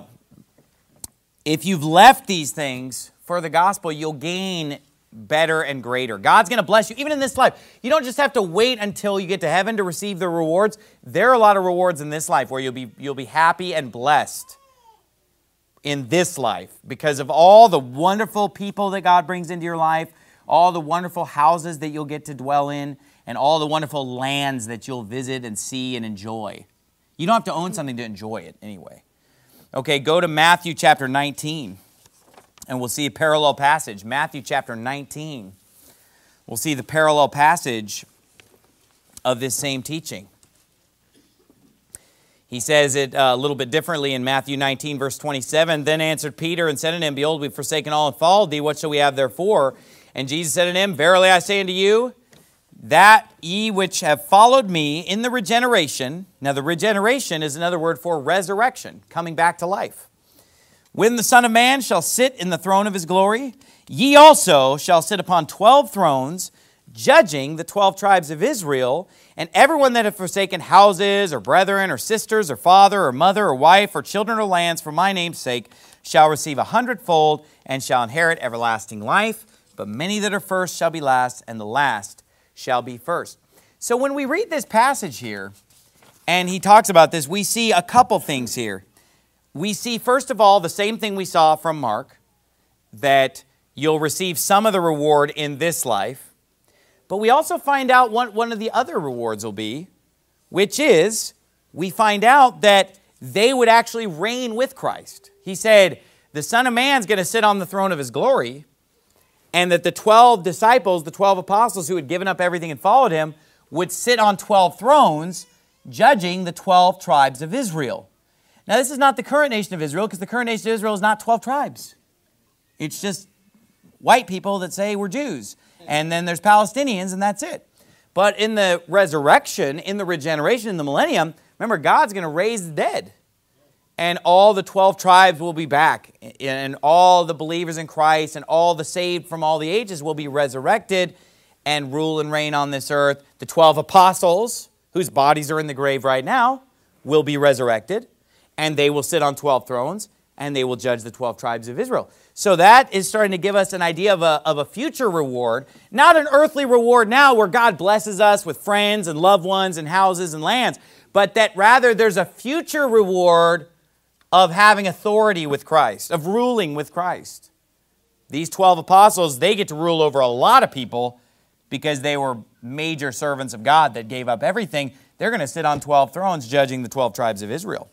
If you've left these things for the gospel, you'll gain better and greater. God's going to bless you even in this life. You don't just have to wait until you get to heaven to receive the rewards. There are a lot of rewards in this life where you'll be happy and blessed in this life because of all the wonderful people that God brings into your life, all the wonderful houses that you'll get to dwell in, and all the wonderful lands that you'll visit and see and enjoy. You don't have to own something to enjoy it anyway. Okay, go to Matthew chapter 19. And we'll see a parallel passage. Matthew chapter 19. We'll see the parallel passage of this same teaching. He says it a little bit differently in Matthew 19, verse 27. Then answered Peter and said unto him, behold, we've forsaken all and followed thee. What shall we have therefore? And Jesus said unto him, verily I say unto you, that ye which have followed me in the regeneration. Now the regeneration is another word for resurrection, coming back to life. When the Son of Man shall sit in the throne of his glory, ye also shall sit upon 12 thrones, judging the 12 tribes of Israel, and everyone that hath forsaken houses, or brethren, or sisters, or father, or mother, or wife, or children, or lands, for my name's sake, shall receive 100-fold, and shall inherit everlasting life. But many that are first shall be last, and the last shall be first. So when we read this passage here, and he talks about this, we see a couple things here. We see, first of all, the same thing we saw from Mark, that you'll receive some of the reward in this life. But we also find out what one of the other rewards will be, which is, we find out that they would actually reign with Christ. He said, the Son of Man's going to sit on the throne of his glory, and that the 12 disciples, the 12 apostles who had given up everything and followed him, would sit on 12 thrones, judging the 12 tribes of Israel. Now, this is not the current nation of Israel, because the current nation of Israel is not 12 tribes. It's just white people that say we're Jews. And then there's Palestinians, and that's it. But in the resurrection, in the regeneration, in the millennium, remember, God's going to raise the dead. And all the 12 tribes will be back. And all the believers in Christ and all the saved from all the ages will be resurrected and rule and reign on this earth. The 12 apostles, whose bodies are in the grave right now, will be resurrected. And they will sit on 12 thrones, and they will judge the 12 tribes of Israel. So that is starting to give us an idea of a future reward, not an earthly reward now where God blesses us with friends and loved ones and houses and lands, but that rather there's a future reward of having authority with Christ, of ruling with Christ. These 12 apostles, they get to rule over a lot of people because they were major servants of God that gave up everything. They're going to sit on 12 thrones judging the 12 tribes of Israel.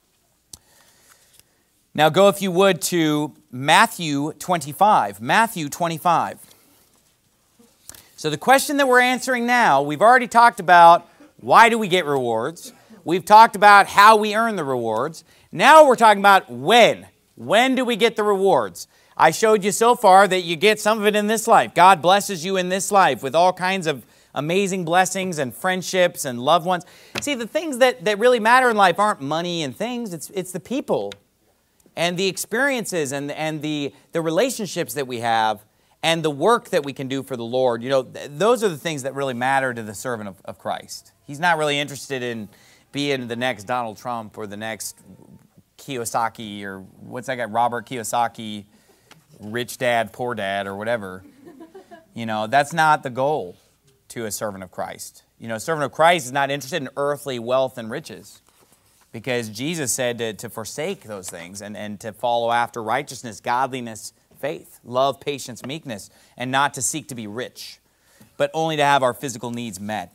Now go, if you would, to Matthew 25. Matthew 25. So the question that we're answering now, we've already talked about why do we get rewards. We've talked about how we earn the rewards. Now we're talking about when. When do we get the rewards? I showed you so far that you get some of it in this life. God blesses you in this life with all kinds of amazing blessings and friendships and loved ones. See, the things that really matter in life aren't money and things. It's the people and the experiences and the relationships that we have and the work that we can do for the Lord. You know, those are the things that really matter to the servant of Christ. He's not really interested in being the next Donald Trump or the next Kiyosaki, or what's that guy, Robert Kiyosaki, rich dad, poor dad, or whatever. You know, that's not the goal to a servant of Christ. You know, a servant of Christ is not interested in earthly wealth and riches. Because Jesus said to forsake those things and to follow after righteousness, godliness, faith, love, patience, meekness, and not to seek to be rich, but only to have our physical needs met.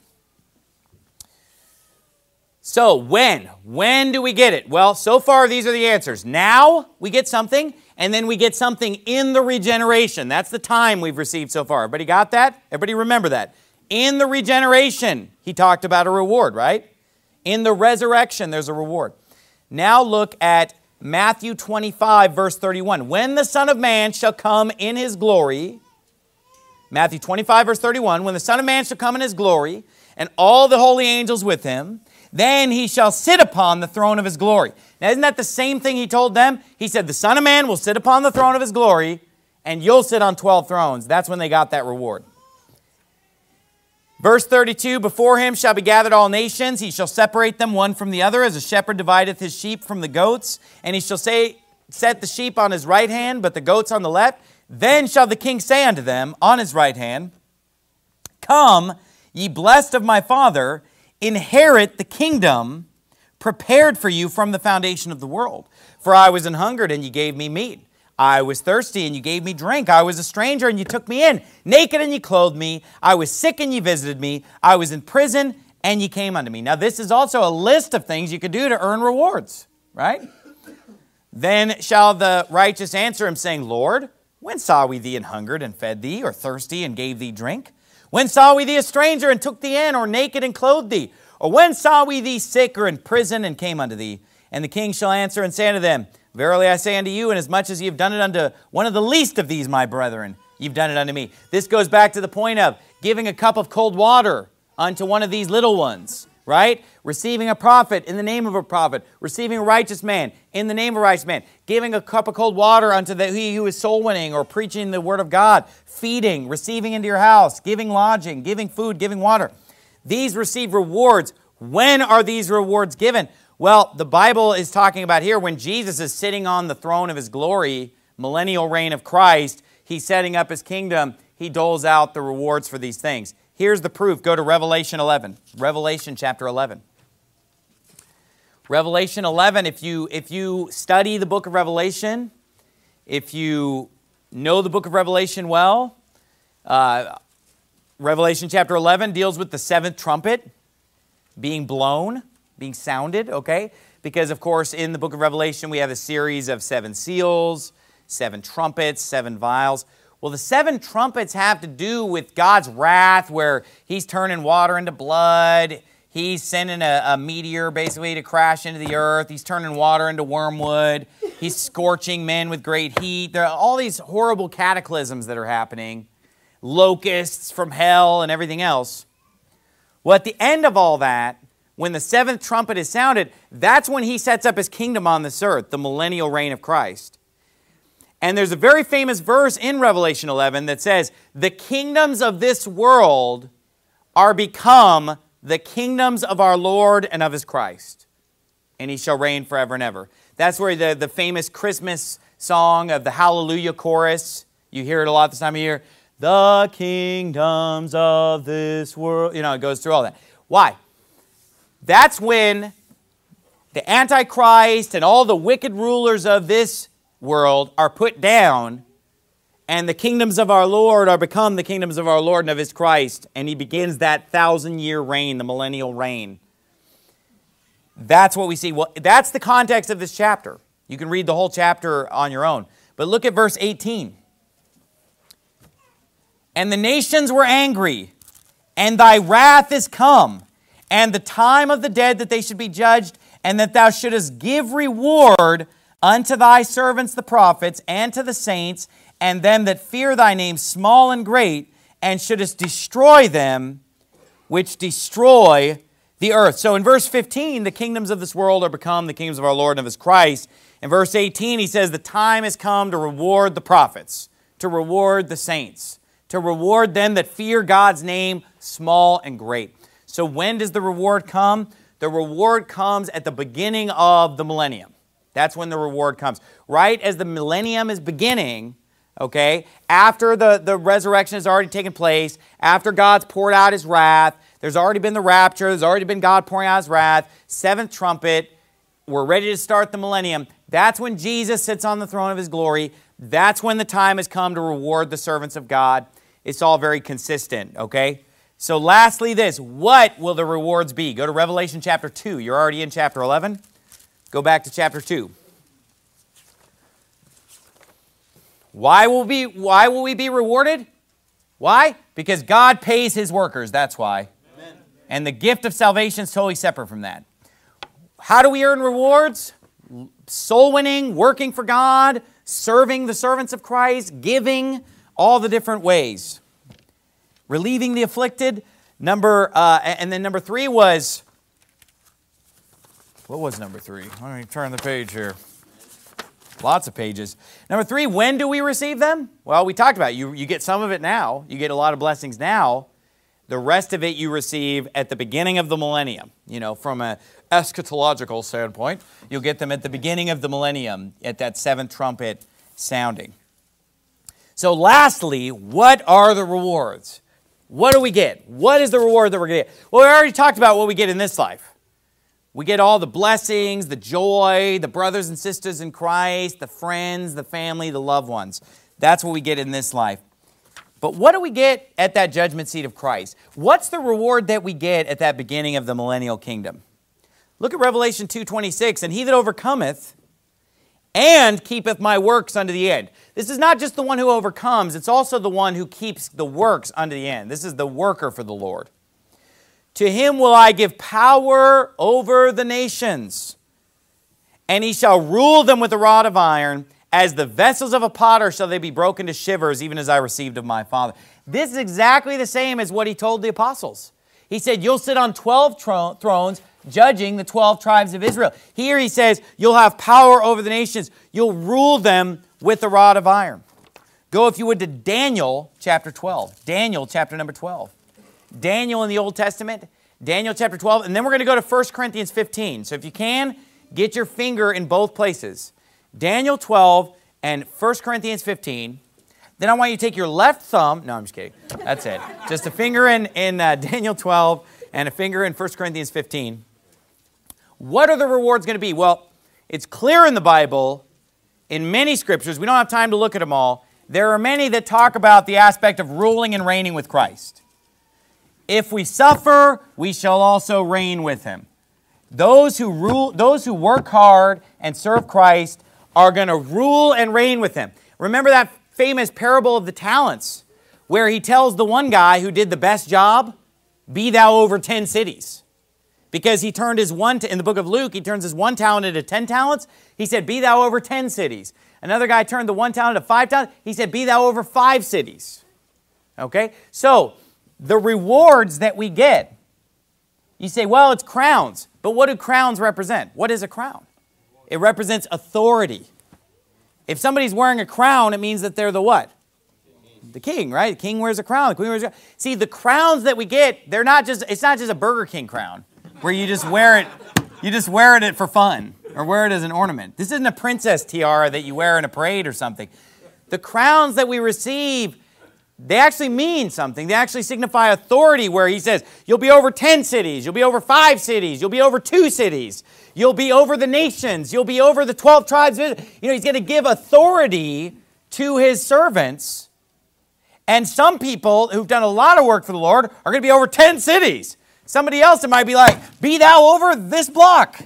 So when? When do we get it? Well, so far these are the answers. Now we get something, and then we get something in the regeneration. That's the time we've received so far. Everybody got that? Everybody remember that? In the regeneration, he talked about a reward, right? In the resurrection, there's a reward. Now look at Matthew 25, verse 31. When the Son of Man shall come in his glory, Matthew 25, verse 31, when the Son of Man shall come in his glory, and all the holy angels with him, then he shall sit upon the throne of his glory. Now, isn't that the same thing he told them? He said, the Son of Man will sit upon the throne of his glory, and you'll sit on 12 thrones. That's when they got that reward. Verse 32, before him shall be gathered all nations. He shall separate them one from the other, as a shepherd divideth his sheep from the goats. And he shall set the sheep on his right hand, but the goats on the left. Then shall the king say unto them on his right hand, come, ye blessed of my Father, inherit the kingdom prepared for you from the foundation of the world. For I was an hungered, and ye gave me meat. I was thirsty, and you gave me drink. I was a stranger, and you took me in. Naked, and you clothed me. I was sick, and you visited me. I was in prison, and you came unto me. Now, this is also a list of things you could do to earn rewards, right? Then shall the righteous answer him, saying, Lord, when saw we thee an hungered, and fed thee, or thirsty, and gave thee drink? When saw we thee a stranger, and took thee in, or naked, and clothed thee? Or when saw we thee sick, or in prison, and came unto thee? And the king shall answer and say unto them, verily I say unto you, inasmuch as ye have done it unto one of the least of these my brethren, you've done it unto me. This goes back to the point of giving a cup of cold water unto one of these little ones, right? Receiving a prophet in the name of a prophet, receiving a righteous man in the name of a righteous man, giving a cup of cold water unto he who is soul winning or preaching the word of God, feeding, receiving into your house, giving lodging, giving food, giving water. These receive rewards. When are these rewards given? Well, the Bible is talking about here when Jesus is sitting on the throne of his glory, millennial reign of Christ, he's setting up his kingdom, he doles out the rewards for these things. Here's the proof. Go to Revelation 11. Revelation chapter 11. Revelation 11, if you study the book of Revelation, if you know the book of Revelation well, Revelation chapter 11 deals with the seventh trumpet being blown, being sounded, okay? Because, of course, in the book of Revelation, we have a series of 7 seals, 7 trumpets, 7 vials. Well, the 7 trumpets have to do with God's wrath, where he's turning water into blood. He's sending a meteor, basically, to crash into the earth. He's turning water into wormwood. He's scorching men with great heat. There are all these horrible cataclysms that are happening. Locusts from hell and everything else. Well, at the end of all that, when the 7th trumpet is sounded, that's when he sets up his kingdom on this earth, the millennial reign of Christ. And there's a very famous verse in Revelation 11 that says, the kingdoms of this world are become the kingdoms of our Lord and of his Christ, and he shall reign forever and ever. That's where the famous Christmas song of the Hallelujah chorus, you hear it a lot this time of year, the kingdoms of this world, it goes through all that. Why? That's when the Antichrist and all the wicked rulers of this world are put down, and the kingdoms of our Lord are become the kingdoms of our Lord and of his Christ, and he begins that 1,000-year reign, the millennial reign. That's what we see. Well, that's the context of this chapter. You can read the whole chapter on your own. But look at verse 18. And the nations were angry, and thy wrath is come, and the time of the dead that they should be judged, and that thou shouldest give reward unto thy servants the prophets, and to the saints, and them that fear thy name, small and great, and shouldest destroy them which destroy the earth. So in verse 15, the kingdoms of this world are become the kingdoms of our Lord and of his Christ. In verse 18, he says, the time has come to reward the prophets, to reward the saints, to reward them that fear God's name, small and great. So when does the reward come? The reward comes at the beginning of the millennium. That's when the reward comes. Right as the millennium is beginning, okay, after the resurrection has already taken place, after God's poured out his wrath, there's already been the rapture, there's already been God pouring out his wrath, 7th trumpet, we're ready to start the millennium. That's when Jesus sits on the throne of his glory. That's when the time has come to reward the servants of God. It's all very consistent, okay? So lastly this, what will the rewards be? Go to Revelation chapter 2. You're already in chapter 11. Go back to chapter 2. Why will we be rewarded? Why? Because God pays his workers, that's why. Amen. And the gift of salvation is totally separate from that. How do we earn rewards? Soul winning, working for God, serving the servants of Christ, giving, all the different ways. Relieving the afflicted. And then number 3 was, what was number 3? Let me turn the page here. Lots of pages. Number 3, when do we receive them? Well, we talked about it. You get some of it now. You get a lot of blessings now. The rest of it you receive at the beginning of the millennium. From an eschatological standpoint, you'll get them at the beginning of the millennium at that 7th trumpet sounding. So lastly, what are the rewards? What do we get? What is the reward that we're going to get? Well, we already talked about what we get in this life. We get all the blessings, the joy, the brothers and sisters in Christ, the friends, the family, the loved ones. That's what we get in this life. But what do we get at that judgment seat of Christ? What's the reward that we get at that beginning of the millennial kingdom? Look at Revelation 2:26. And he that overcometh and keepeth my works unto the end. This is not just the one who overcomes, it's also the one who keeps the works unto the end. This is the worker for the Lord. To him will I give power over the nations, and he shall rule them with a rod of iron. As the vessels of a potter shall they be broken to shivers, even as I received of my Father. This is exactly the same as what he told the apostles. He said, you'll sit on 12 thrones judging the 12 tribes of Israel. Here he says, you'll have power over the nations. You'll rule them with a rod of iron. Go, if you would, to Daniel chapter 12. Daniel chapter number 12. Daniel in the Old Testament, Daniel chapter 12, and then we're going to go to 1 Corinthians 15. So if you can, get your finger in both places. Daniel 12 and 1 Corinthians 15. Then I want you to take your left thumb. No, I'm just kidding. That's it. Just a finger in Daniel 12 and a finger in 1 Corinthians 15. What are the rewards going to be? Well, it's clear in the Bible, in many scriptures, we don't have time to look at them all, there are many that talk about the aspect of ruling and reigning with Christ. If we suffer, we shall also reign with him. Those who work hard and serve Christ are going to rule and reign with him. Remember that famous parable of the talents, where he tells the one guy who did the best job, be thou over 10 cities. Because he turned his in the book of Luke, he turns his 1 talent into 10 talents. He said, be thou over 10 cities. Another guy turned the 1 talent into 5 talents. He said, be thou over 5 cities. Okay? So, the rewards that we get, you say, well, it's crowns. But what do crowns represent? What is a crown? It represents authority. If somebody's wearing a crown, it means that they're the what? The king, right? The king wears a crown. The queen wears a crown. See, the crowns that we get, it's not just a Burger King crown where you just wear it for fun or wear it as an ornament. This isn't a princess tiara that you wear in a parade or something. The crowns that we receive, they actually mean something. They actually signify authority, where he says, you'll be over 10 cities, you'll be over 5 cities, you'll be over 2 cities, you'll be over the nations, you'll be over the 12 tribes. You know, he's going to give authority to his servants. And some people who've done a lot of work for the Lord are going to be over 10 cities. Somebody else that might be like, be thou over this block.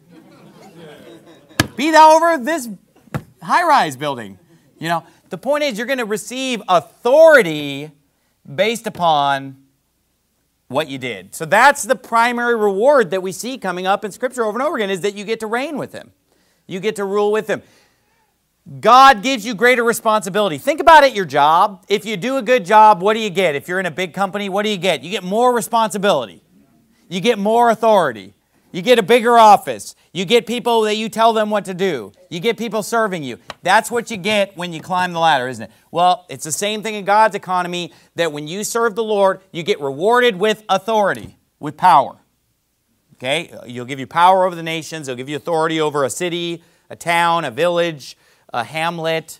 Be thou over this high-rise building. You know, the point is you're going to receive authority based upon what you did. So that's the primary reward that we see coming up in Scripture over and over again, is that you get to reign with him. You get to rule with him. God gives you greater responsibility. Think about it, your job. If you do a good job, what do you get? If you're in a big company, what do you get? You get more responsibility. You get more authority. You get a bigger office. You get people that you tell them what to do. You get people serving you. That's what you get when you climb the ladder, isn't it? Well, it's the same thing in God's economy, that when you serve the Lord, you get rewarded with authority, with power. Okay? He'll give you power over the nations. He'll give you authority over a city, a town, a village, a hamlet,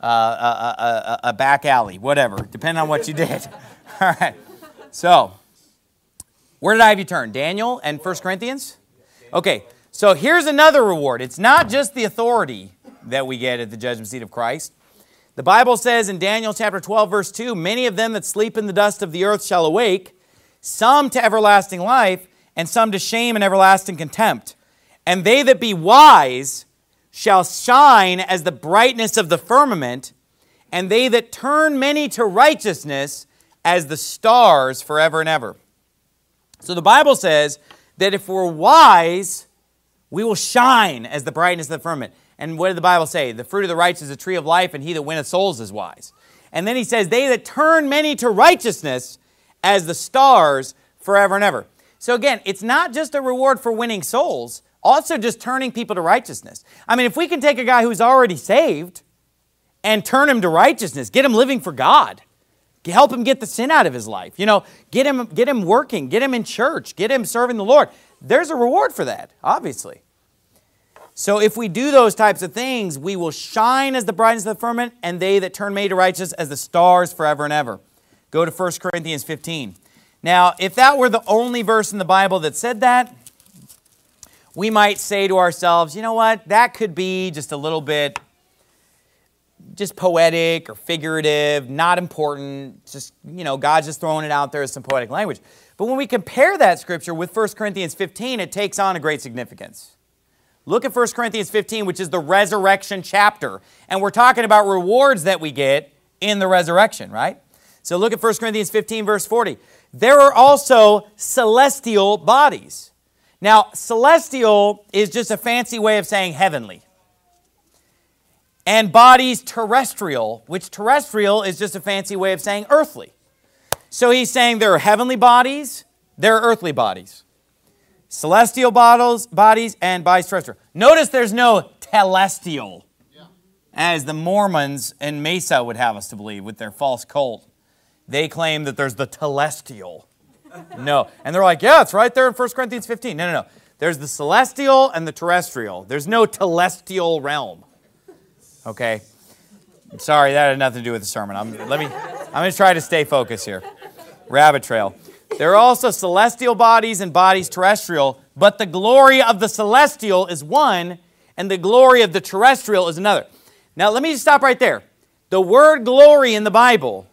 a back alley, whatever, depending on what you did. All right. So, where did I have you turn? Daniel and 1 Corinthians? Okay, so here's another reward. It's not just the authority that we get at the judgment seat of Christ. The Bible says in Daniel chapter 12, verse 2, many of them that sleep in the dust of the earth shall awake, some to everlasting life, and some to shame and everlasting contempt. And they that be wise shall shine as the brightness of the firmament, and they that turn many to righteousness as the stars forever and ever. So the Bible says that if we're wise, we will shine as the brightness of the firmament. And what did the Bible say? The fruit of the righteous is a tree of life, and he that winneth souls is wise. And then he says, they that turn many to righteousness as the stars forever and ever. So again, it's not just a reward for winning souls, also just turning people to righteousness. I mean, if we can take a guy who's already saved and turn him to righteousness, get him living for God, help him get the sin out of his life, you know, get him working, get him in church, get him serving the Lord, there's a reward for that, obviously. So if we do those types of things, we will shine as the brightness of the firmament, and they that turn many to righteousness as the stars forever and ever. Go to 1 Corinthians 15. Now, if that were the only verse in the Bible that said that, we might say to ourselves, you know what, that could be just a little bit just poetic or figurative, not important, just, you know, God's just throwing it out there as some poetic language. But when we compare that scripture with 1 Corinthians 15, it takes on a great significance. Look at 1 Corinthians 15, which is the resurrection chapter. And we're talking about rewards that we get in the resurrection, right? So look at 1 Corinthians 15, verse 40. There are also celestial bodies. Now, celestial is just a fancy way of saying heavenly. And bodies terrestrial, which terrestrial is just a fancy way of saying earthly. So he's saying there are heavenly bodies There are earthly bodies. Celestial bodies and bodies terrestrial. Notice there's no telestial, as the Mormons and Mesa would have us to believe with their false cult. They claim that there's the telestial. No. And they're like, yeah, it's right there in 1 Corinthians 15. No. There's the celestial and the terrestrial. There's no telestial realm. Okay? Sorry, that had nothing to do with the sermon. I'm going to try to stay focused here. Rabbit trail. There are also celestial bodies and bodies terrestrial, but the glory of the celestial is one, and the glory of the terrestrial is another. Now, let me just stop right there. The word glory in the Bible,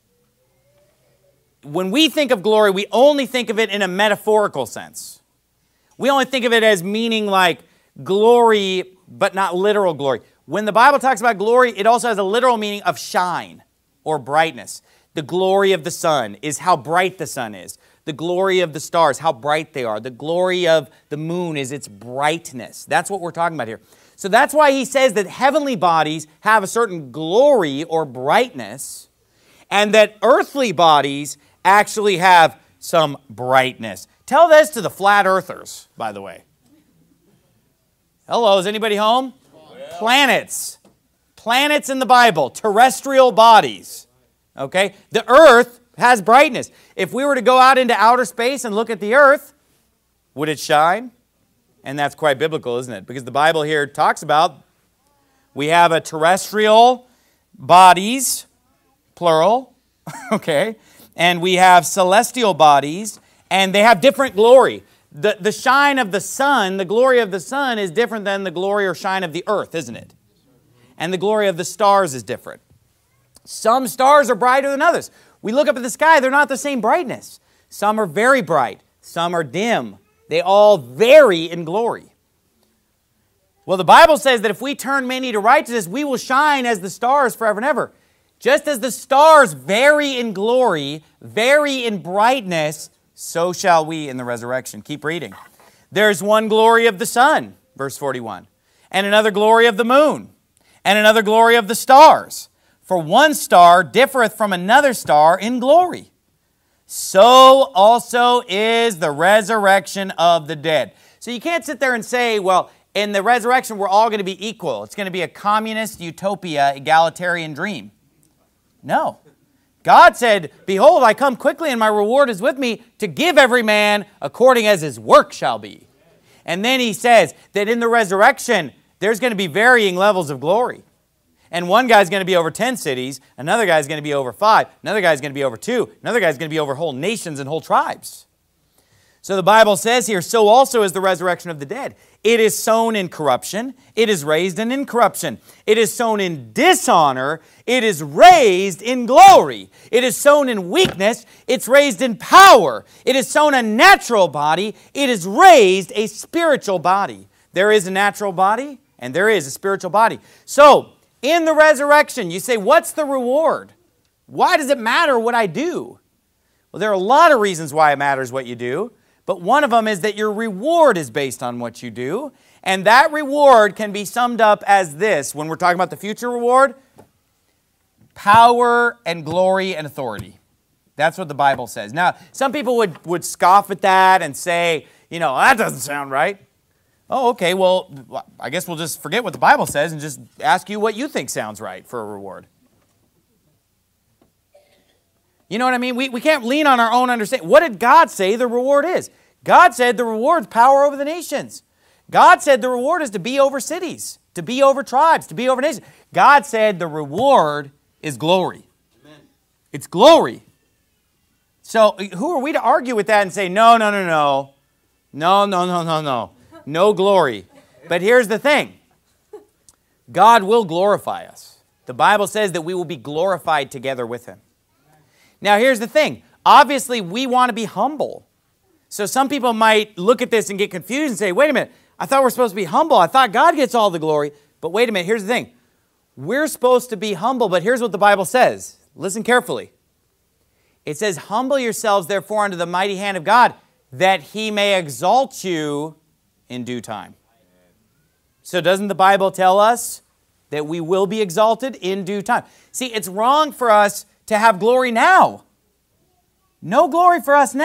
when we think of glory, we only think of it in a metaphorical sense. We only think of it as meaning like glory, but not literal glory. When the Bible talks about glory, it also has a literal meaning of shine or brightness. The glory of the sun is how bright the sun is. The glory of the stars, how bright they are. The glory of the moon is its brightness. That's what we're talking about here. So that's why he says that heavenly bodies have a certain glory or brightness, and that earthly bodies actually have some brightness. Tell this to the flat earthers, by the way. Hello, is anybody home? Yeah. Planets. Planets in the Bible, terrestrial bodies. Okay? The earth has brightness. If we were to go out into outer space and look at the earth, would it shine? And that's quite biblical, isn't it? Because the Bible here talks about we have a terrestrial bodies, plural, okay? And we have celestial bodies, and they have different glory. The shine of the sun, the glory of the sun is different than the glory or shine of the earth, isn't it? And the glory of the stars is different. Some stars are brighter than others. We look up at the sky, they're not the same brightness. Some are very bright, some are dim. They all vary in glory. Well, the Bible says that if we turn many to righteousness, we will shine as the stars forever and ever. Just as the stars vary in glory, vary in brightness, so shall we in the resurrection. Keep reading. There's one glory of the sun, verse 41, and another glory of the moon, and another glory of the stars. For one star differeth from another star in glory. So also is the resurrection of the dead. So you can't sit there and say, well, in the resurrection we're all going to be equal. It's going to be a communist utopia, egalitarian dream. No. God said, behold, I come quickly and my reward is with me to give every man according as his work shall be. And then he says that in the resurrection there's going to be varying levels of glory. And one guy's going to be over 10 cities, another guy's going to be over 5, another guy's going to be over 2, another guy's going to be over whole nations and whole tribes. So the Bible says here, so also is the resurrection of the dead. It is sown in corruption, it is raised in incorruption. It is sown in dishonor, it is raised in glory. It is sown in weakness, it's raised in power. It is sown a natural body, it is raised a spiritual body. There is a natural body, and there is a spiritual body. So, in the resurrection, you say, what's the reward? Why does it matter what I do? Well, there are a lot of reasons why it matters what you do, but one of them is that your reward is based on what you do, and that reward can be summed up as this, when we're talking about the future reward, power and glory and authority. That's what the Bible says. Now, some people would scoff at that and say, that doesn't sound right. Oh, okay, well, I guess we'll just forget what the Bible says and just ask you what you think sounds right for a reward. You know what I mean? We can't lean on our own understanding. What did God say the reward is? God said the reward's power over the nations. God said the reward is to be over cities, to be over tribes, to be over nations. God said the reward is glory. Amen. It's glory. So who are we to argue with that and say, no. No glory. But here's the thing. God will glorify us. The Bible says that we will be glorified together with Him. Now here's the thing. Obviously, we want to be humble. So some people might look at this and get confused and say, wait a minute, I thought we're supposed to be humble. I thought God gets all the glory. But wait a minute, here's the thing. We're supposed to be humble, but here's what the Bible says. Listen carefully. It says, humble yourselves therefore under the mighty hand of God, that He may exalt you in due time. So doesn't the Bible tell us that we will be exalted in due time? See, it's wrong for us to have glory now. No glory for us now.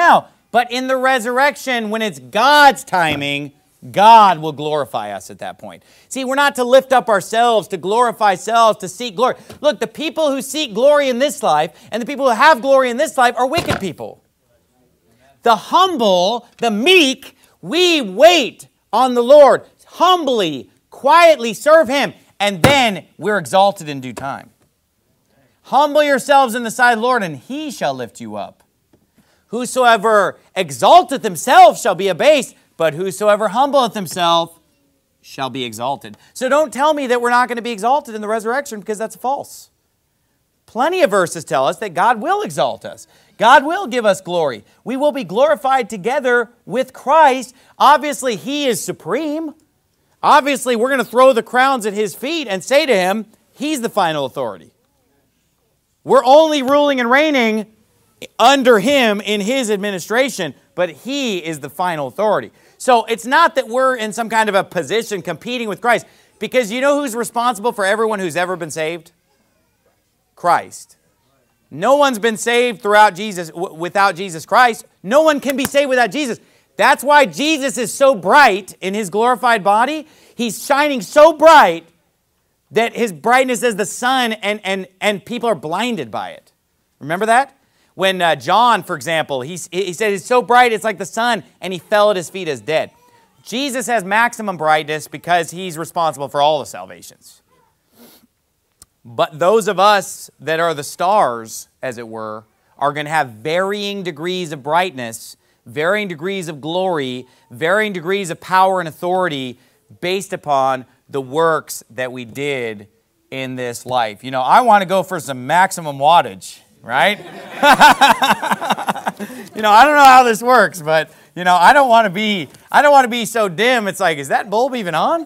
But in the resurrection, when it's God's timing, God will glorify us at that point. See, we're not to lift up ourselves, to glorify ourselves, to seek glory. Look, the people who seek glory in this life and the people who have glory in this life are wicked people. The humble, the meek, we wait on the Lord. Humbly, quietly serve Him, and then we're exalted in due time. Humble yourselves in the sight of the Lord, and He shall lift you up. Whosoever exalteth himself shall be abased, but whosoever humbleth himself shall be exalted. So don't tell me that we're not going to be exalted in the resurrection, because that's false. Plenty of verses tell us that God will exalt us. God will give us glory. We will be glorified together with Christ. Obviously, He is supreme. Obviously, we're going to throw the crowns at His feet and say to Him, He's the final authority. We're only ruling and reigning under Him in His administration, but He is the final authority. So it's not that we're in some kind of a position competing with Christ, because you know who's responsible for everyone who's ever been saved? Christ. No one's been saved without Jesus Christ. No one can be saved without Jesus. That's why Jesus is so bright in His glorified body. He's shining so bright that His brightness is the sun, and people are blinded by it. Remember that? When John, for example, he said it's so bright it's like the sun, and he fell at His feet as dead. Jesus has maximum brightness because He's responsible for all the salvations. But those of us that are the stars, as it were, are going to have varying degrees of brightness, varying degrees of glory, varying degrees of power and authority based upon the works that we did in this life. You know, I want to go for some maximum wattage, right? You know, I don't know how this works, but, you know, I don't want to be so dim. It's like, is that bulb even on?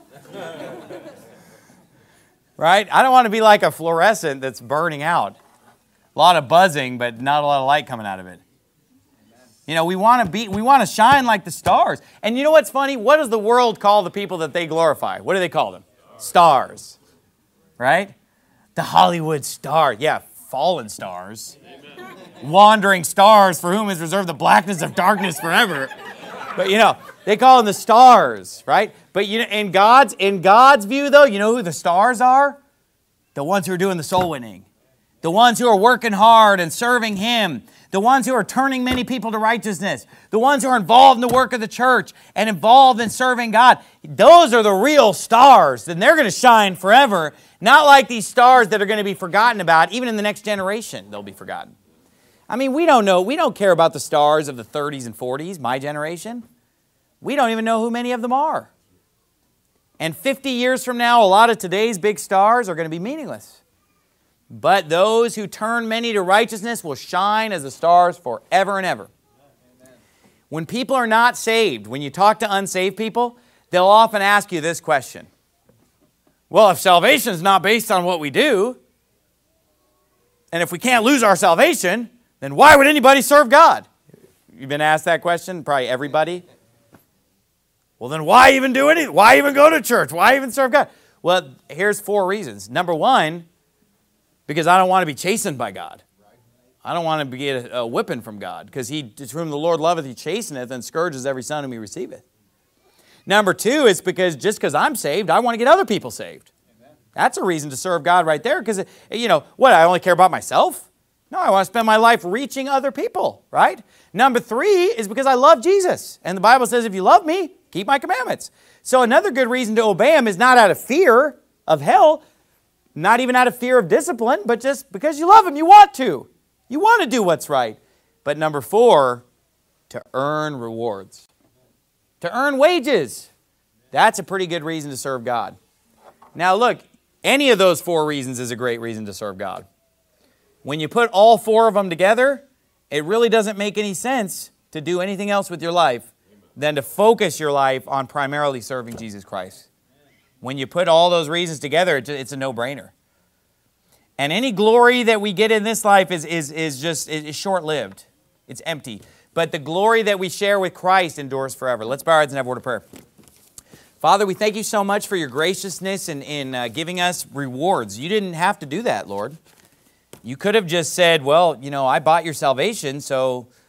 Right? I don't want to be like a fluorescent that's burning out. A lot of buzzing, but not a lot of light coming out of it. You know, we want to shine like the stars. And you know what's funny? What does the world call the people that they glorify? What do they call them? Stars. Right? The Hollywood star. Yeah, fallen stars. Wandering stars for whom is reserved the blackness of darkness forever. But you know, they call them the stars, right? But you know, in God's view, though, you know who the stars are? The ones who are doing the soul winning. The ones who are working hard and serving Him. The ones who are turning many people to righteousness. The ones who are involved in the work of the church and involved in serving God. Those are the real stars. And they're going to shine forever. Not like these stars that are going to be forgotten about. Even in the next generation, they'll be forgotten. I mean, we don't know. We don't care about the stars of the 30s and 40s, my generation. We don't even know who many of them are. And 50 years from now, a lot of today's big stars are going to be meaningless. But those who turn many to righteousness will shine as the stars forever and ever. Amen. When people are not saved, when you talk to unsaved people, they'll often ask you this question. Well, if salvation is not based on what we do, and if we can't lose our salvation, then why would anybody serve God? You've been asked that question, probably everybody. Well, then why even do anything? Why even go to church? Why even serve God? Well, here's 4 reasons. Number 1, because I don't want to be chastened by God. I don't want to get a whipping from God, because He, to whom the Lord loveth, He chasteneth, and scourges every son whom He receiveth. Number 2 is because just because I'm saved, I want to get other people saved. Amen. That's a reason to serve God right there, because, you know, what, I only care about myself? No, I want to spend my life reaching other people, right? Number 3 is because I love Jesus. And the Bible says, if you love me, keep my commandments. So another good reason to obey Him is not out of fear of hell, not even out of fear of discipline, but just because you love Him, you want to. You want to do what's right. But number 4, to earn rewards. To earn wages. That's a pretty good reason to serve God. Now look, any of those 4 reasons is a great reason to serve God. When you put all 4 of them together, it really doesn't make any sense to do anything else with your life than to focus your life on primarily serving Jesus Christ. When you put all those reasons together, it's a no-brainer. And any glory that we get in this life is short-lived. It's empty. But the glory that we share with Christ endures forever. Let's bow our heads and have a word of prayer. Father, we thank You so much for Your graciousness in giving us rewards. You didn't have to do that, Lord. You could have just said, well, you know, I bought your salvation, so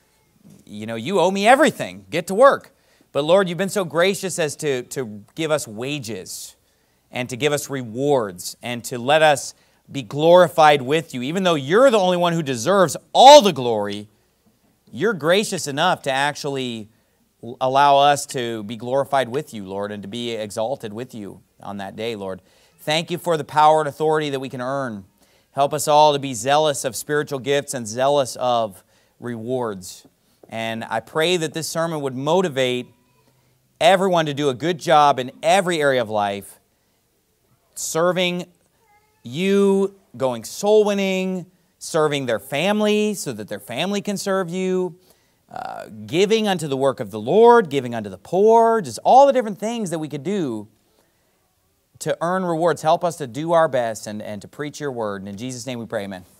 you owe me everything. Get to work. But Lord, you've been so gracious as to give us wages and to give us rewards and to let us be glorified with you. Even though you're the only one who deserves all the glory, you're gracious enough to actually allow us to be glorified with you, Lord, and to be exalted with you on that day, Lord. Thank you for the power and authority that we can earn. Help us all to be zealous of spiritual gifts and zealous of rewards. And I pray that this sermon would motivate everyone to do a good job in every area of life, serving you, going soul winning, serving their family so that their family can serve you, giving unto the work of the Lord, giving unto the poor, just all the different things that we could do to earn rewards. Help us to do our best and to preach your word. And in Jesus' name we pray, amen.